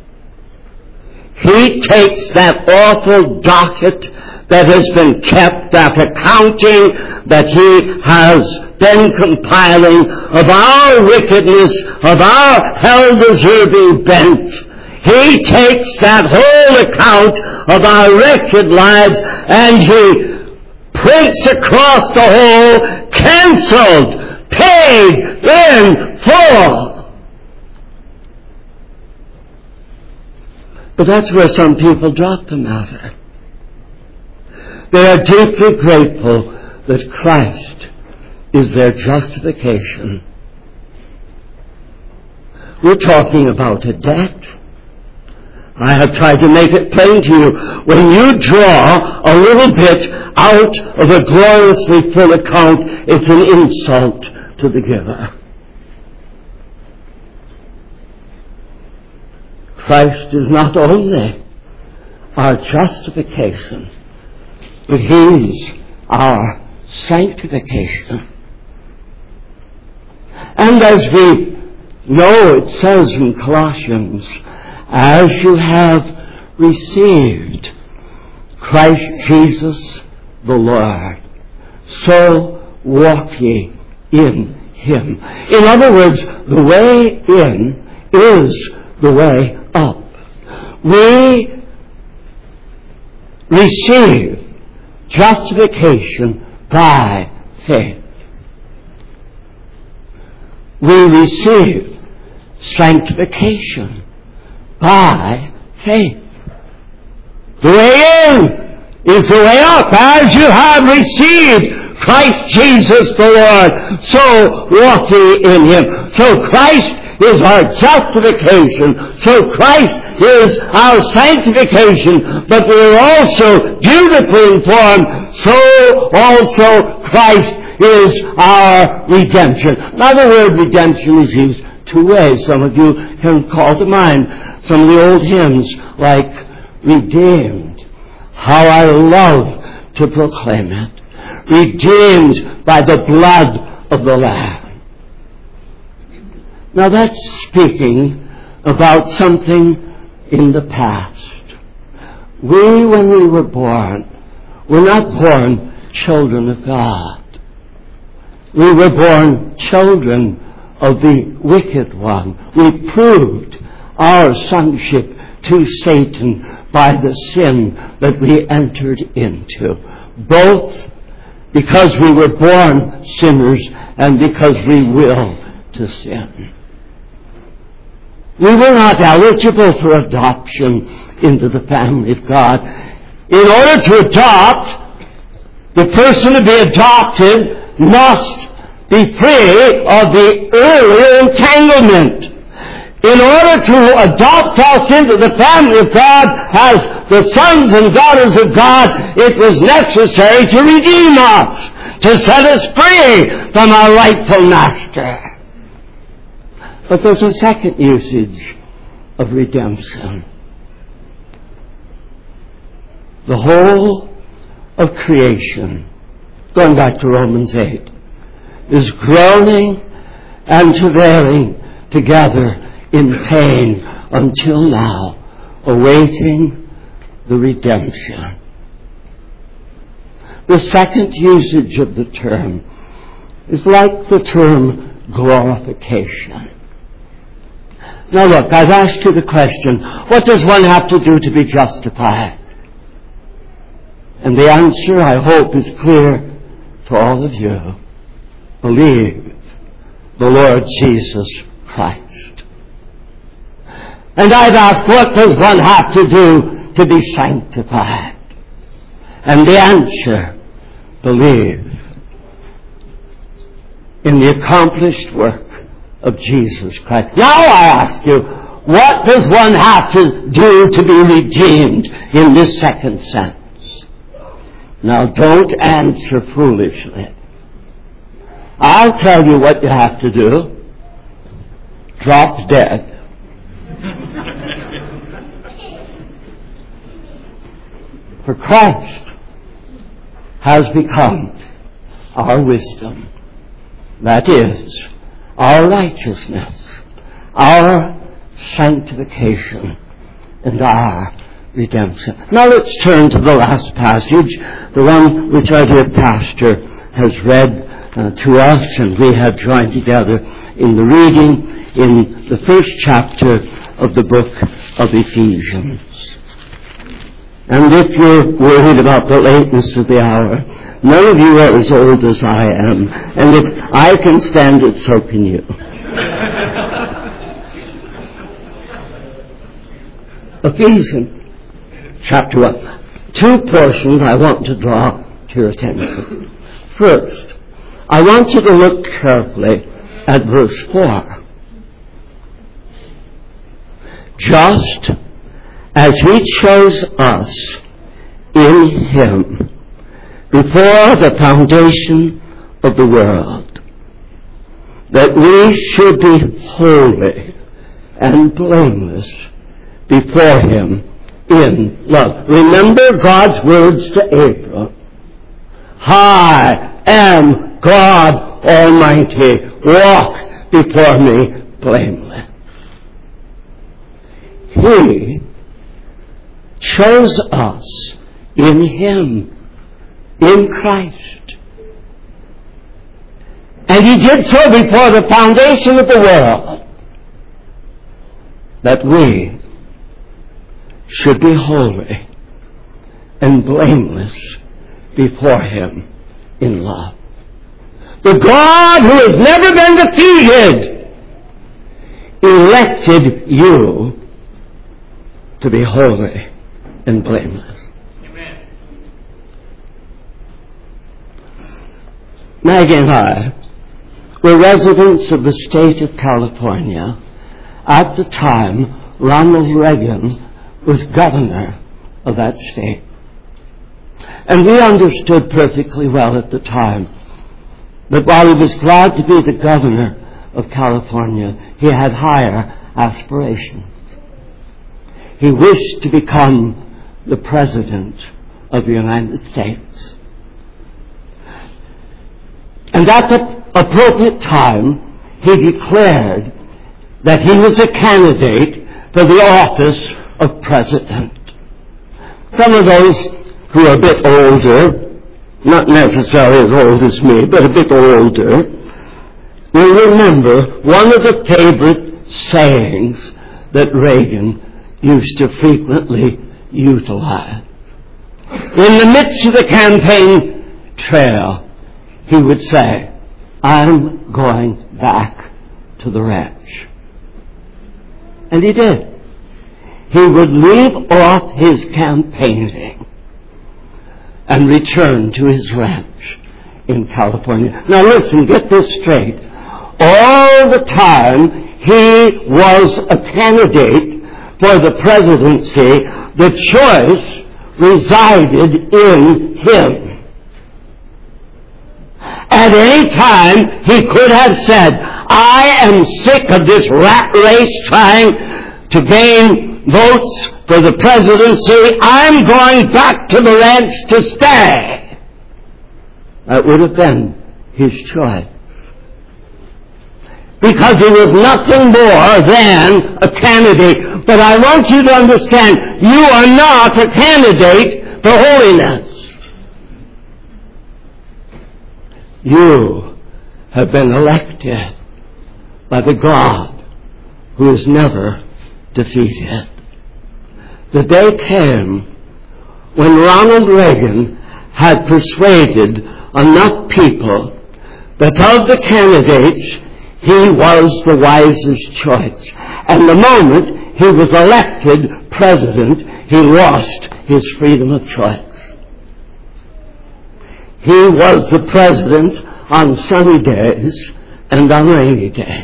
S1: He takes that awful docket that has been kept, that accounting that He has been compiling of our wickedness, of our hell-deserving bent. He takes that whole account of our wretched lives and He prints across the whole, canceled, paid in full. But that's where some people drop the matter. They are deeply grateful that Christ is their justification. We're talking about a debt. I have tried to make it plain to you. When you draw a little bit out of a gloriously full account, it's an insult to the giver. Christ is not only our justification, but He's our sanctification. And as we know, it says in Colossians, as you have received Christ Jesus the Lord, so walk ye in Him. In other words, the way in is the way up. We receive justification by faith. We receive sanctification by faith. The way in is the way up. As you have received Christ Jesus the Lord, so walk ye in Him. So Christ is our justification. So Christ is our sanctification. But we are also beautifully informed, so also Christ is our redemption. Now the word redemption is used two ways. Some of you can call to mind some of the old hymns like Redeemed. How I love to proclaim it. Redeemed by the blood of the Lamb. Now that's speaking about something in the past. We, when we were born, were not born children of God. We were born children of the wicked one. We proved our sonship to Satan by the sin that we entered into, both because we were born sinners and because we will to sin. We were not eligible for adoption into the family of God. In order to adopt, the person to be adopted must be free of the earlier entanglement. In order to adopt us into the family of God as the sons and daughters of God, it was necessary to redeem us, to set us free from our rightful master. But there's a second usage of redemption. The whole of creation, going back to Romans eight, is groaning and travailing together in pain until now, awaiting the redemption. The second usage of the term is like the term glorification. Now look, I've asked you the question, what does one have to do to be justified? And the answer, I hope, is clear to all of you. Believe the Lord Jesus Christ. And I've asked, what does one have to do to be sanctified? And the answer, believe in the accomplished work of Jesus Christ. Now I ask you, what does one have to do to be redeemed in this second sense? Now don't answer foolishly. I'll tell you what you have to do. Drop dead. For Christ has become our wisdom. That is, our righteousness, our sanctification, and our redemption. Now let's turn to the last passage, the one which our dear pastor has read uh, to us, and we have joined together in the reading in the first chapter of the book of Ephesians. And if you're worried about the lateness of the hour, none of you are as old as I am, and if I can stand it, so can you. Ephesians chapter one. Two portions I want to draw to your attention. First, I want you to look carefully at verse four. Just as He chose us in Him before the foundation of the world, that we should be holy and blameless before Him in love. Remember God's words to Abram. I am God Almighty. Walk before me blameless. He chose us in Him, in Christ. And He did so before the foundation of the world, that we should be holy and blameless before Him in love. The God who has never been defeated elected you to be holy and blameless.
S2: Amen.
S1: Maggie and I were residents of the state of California at the time Ronald Reagan was governor of that state. And we understood perfectly well at the time that while he was glad to be the governor of California, he had higher aspirations. He wished to become the President of the United States. And at the appropriate time, he declared that he was a candidate for the office of President. Some of those who are a bit older, not necessarily as old as me, but a bit older, will remember one of the favorite sayings that Reagan used to frequently utilize. In the midst of the campaign trail, he would say, I'm going back to the ranch. And he did. He would leave off his campaigning and return to his ranch in California. Now listen, get this straight. All the time he was a candidate for the presidency, the choice resided in him. At any time, he could have said, I am sick of this rat race trying to gain votes for the presidency. I'm going back to the ranch to stay. That would have been his choice. Because he was nothing more than a candidate. But I want you to understand, you are not a candidate for holiness. You have been elected by the God who is never defeated. The day came when Ronald Reagan had persuaded enough people that of the candidates, he was the wisest choice. And the moment he was elected president, he lost his freedom of choice. He was the president on sunny days and on rainy days.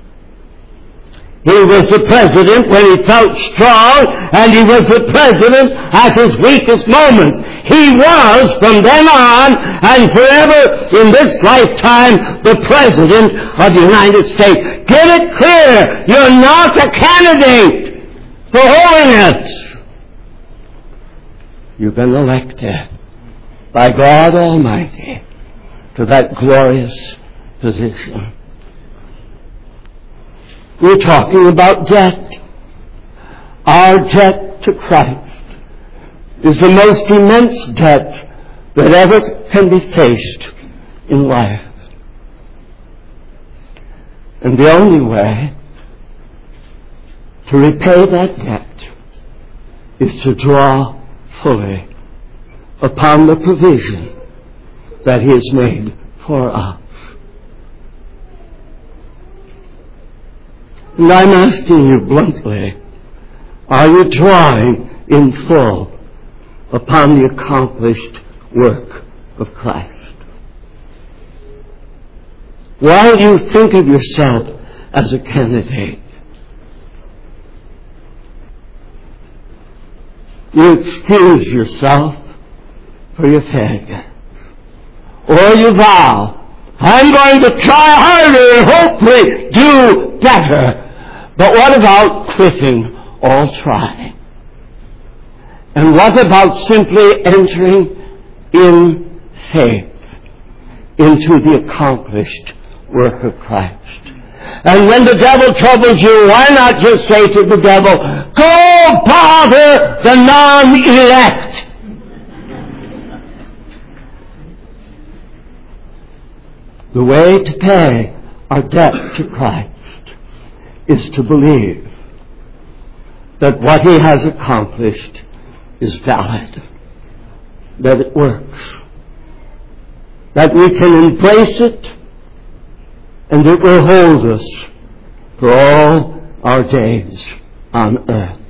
S1: He was the president when he felt strong, and he was the president at his weakest moments. He was, from then on and forever in this lifetime, the president of the United States. Get it clear. You're not a candidate for holiness. You've been elected by God Almighty to that glorious position. We're talking about debt. Our debt to Christ is the most immense debt that ever can be faced in life. And the only way to repay that debt is to draw fully upon the provision that He has made for us. And I'm asking you bluntly, are you drawing in full upon the accomplished work of Christ? While you think of yourself as a candidate, you excuse yourself for your failure. Or you vow, I'm going to try harder and hopefully do better. But what about quitting all trying? And what about simply entering in faith into the accomplished work of Christ? And when the devil troubles you, why not just say to the devil, go bother the non-elect? The way to pay our debt to Christ is to believe that what He has accomplished is valid, that it works, that we can embrace it, and it will hold us for all our days on earth.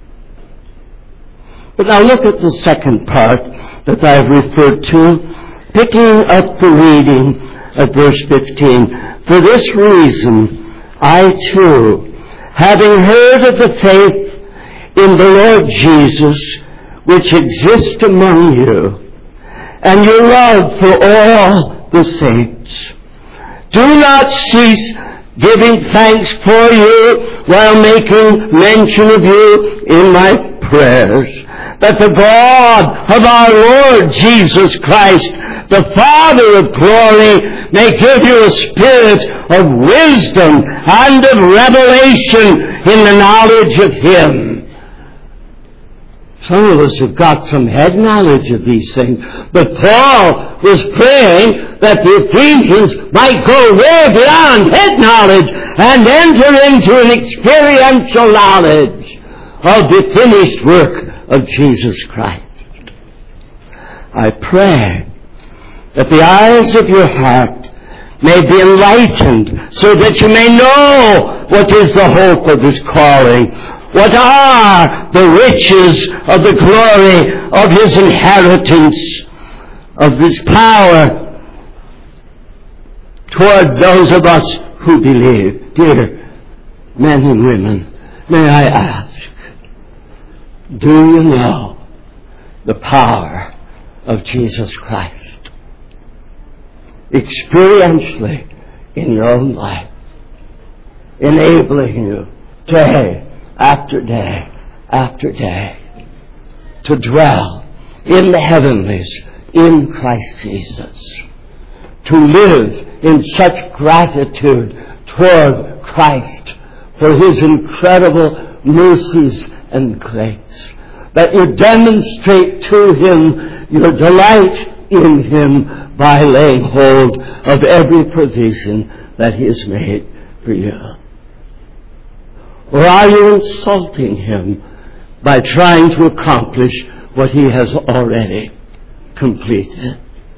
S1: But now look at the second part that I've referred to, picking up the reading at verse fifteen. For this reason, I too, having heard of the faith in the Lord Jesus, which exists among you, and your love for all the saints, do not cease giving thanks for you while making mention of you in my prayers, that the God of our Lord Jesus Christ, the Father of glory, may give you a spirit of wisdom and of revelation in the knowledge of Him. Some of us have got some head knowledge of these things, but Paul was praying that the Ephesians might go way beyond head knowledge and enter into an experiential knowledge of the finished work of Jesus Christ. I pray that the eyes of your heart may be enlightened so that you may know what is the hope of His calling, what are the riches of the glory of His inheritance, of His power toward those of us who believe. Dear men and women, may I ask, do you know the power of Jesus Christ? Experientially in your own life, enabling you day after day after day to dwell in the heavenlies in Christ Jesus, to live in such gratitude toward Christ for His incredible mercies and grace, that you demonstrate to Him your delight in Him by laying hold of every provision that He has made for you. Or are you insulting Him by trying to accomplish what He has already completed?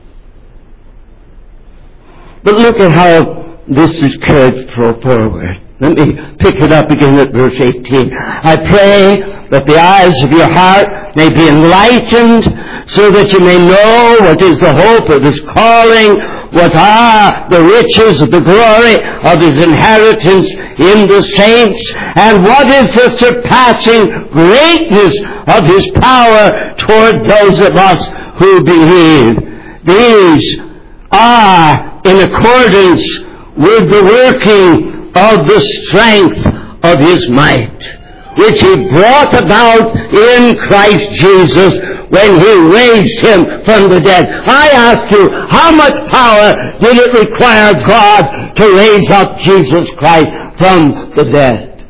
S1: But look at how this is carried forward. Let me pick it up again at verse eighteen. I pray that the eyes of your heart may be enlightened, so that you may know what is the hope of his calling, what are the riches of the glory of his inheritance in the saints, and what is the surpassing greatness of his power toward those of us who believe. These are in accordance with the working of the strength of his might, which he brought about in Christ Jesus when he raised him from the dead. I ask you, how much power did it require God to raise up Jesus Christ from the dead?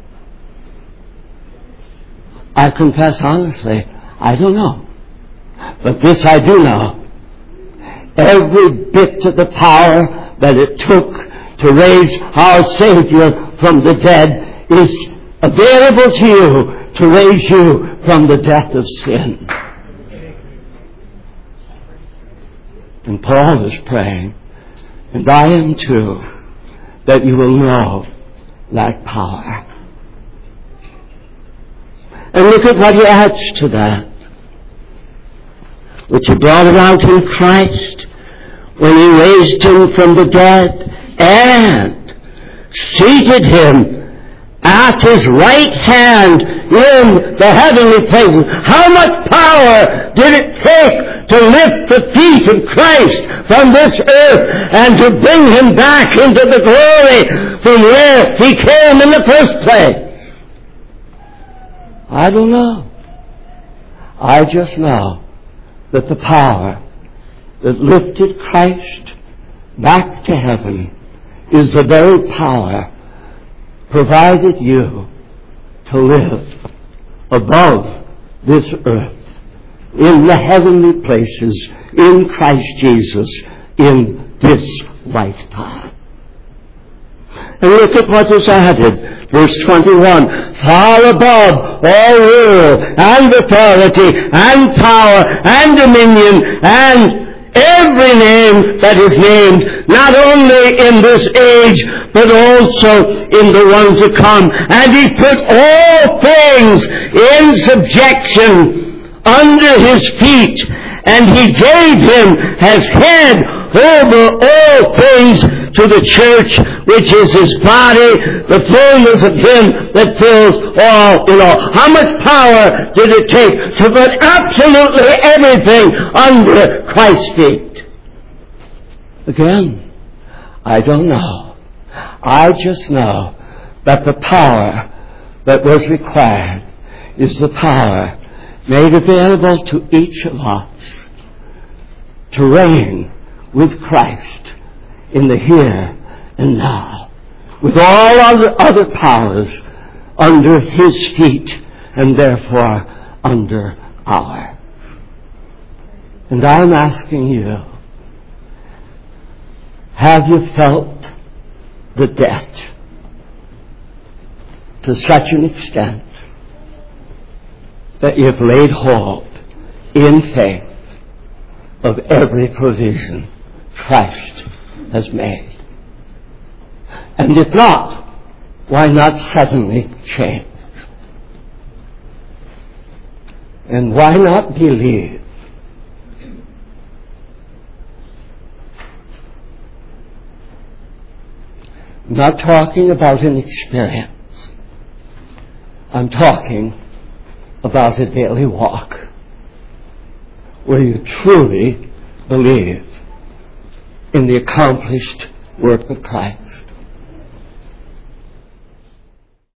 S1: I confess honestly, I don't know. But this I do know. Every bit of the power that it took to raise our Savior from the dead is available to you to raise you from the death of sin. And Paul is praying, and I am too, that you will know that power. And look at what he adds to that, which he brought about in Christ when he raised him from the dead and seated him at his right hand in the heavenly places. How much power did it take to lift the feet of Christ from this earth and to bring him back into the glory from where he came in the first place? I don't know. I just know that the power that lifted Christ back to heaven is the very power provided you to live above this earth in the heavenly places in Christ Jesus in this lifetime. And look at what is added. Verse twenty-one, far above all rule and authority and power and dominion and every name that is named, not only in this age, but also in the ones to come. And he put all things in subjection under his feet, and he gave him as head over all things to the church, which is his body, the fullness of him that fills all in all. How much power did it take to put absolutely everything under Christ's feet? Again, I don't know. I just know that the power that was required is the power made available to each of us to reign with Christ in the here and now, with all other, other powers under his feet and therefore under ours. And I'm asking you, have you felt the debt to such an extent that you've laid hold in faith of every provision Christ has made? And if not, why not suddenly change? And why not believe? I'm not talking about an experience. I'm talking about a daily walk where you truly believe in the accomplished work of Christ.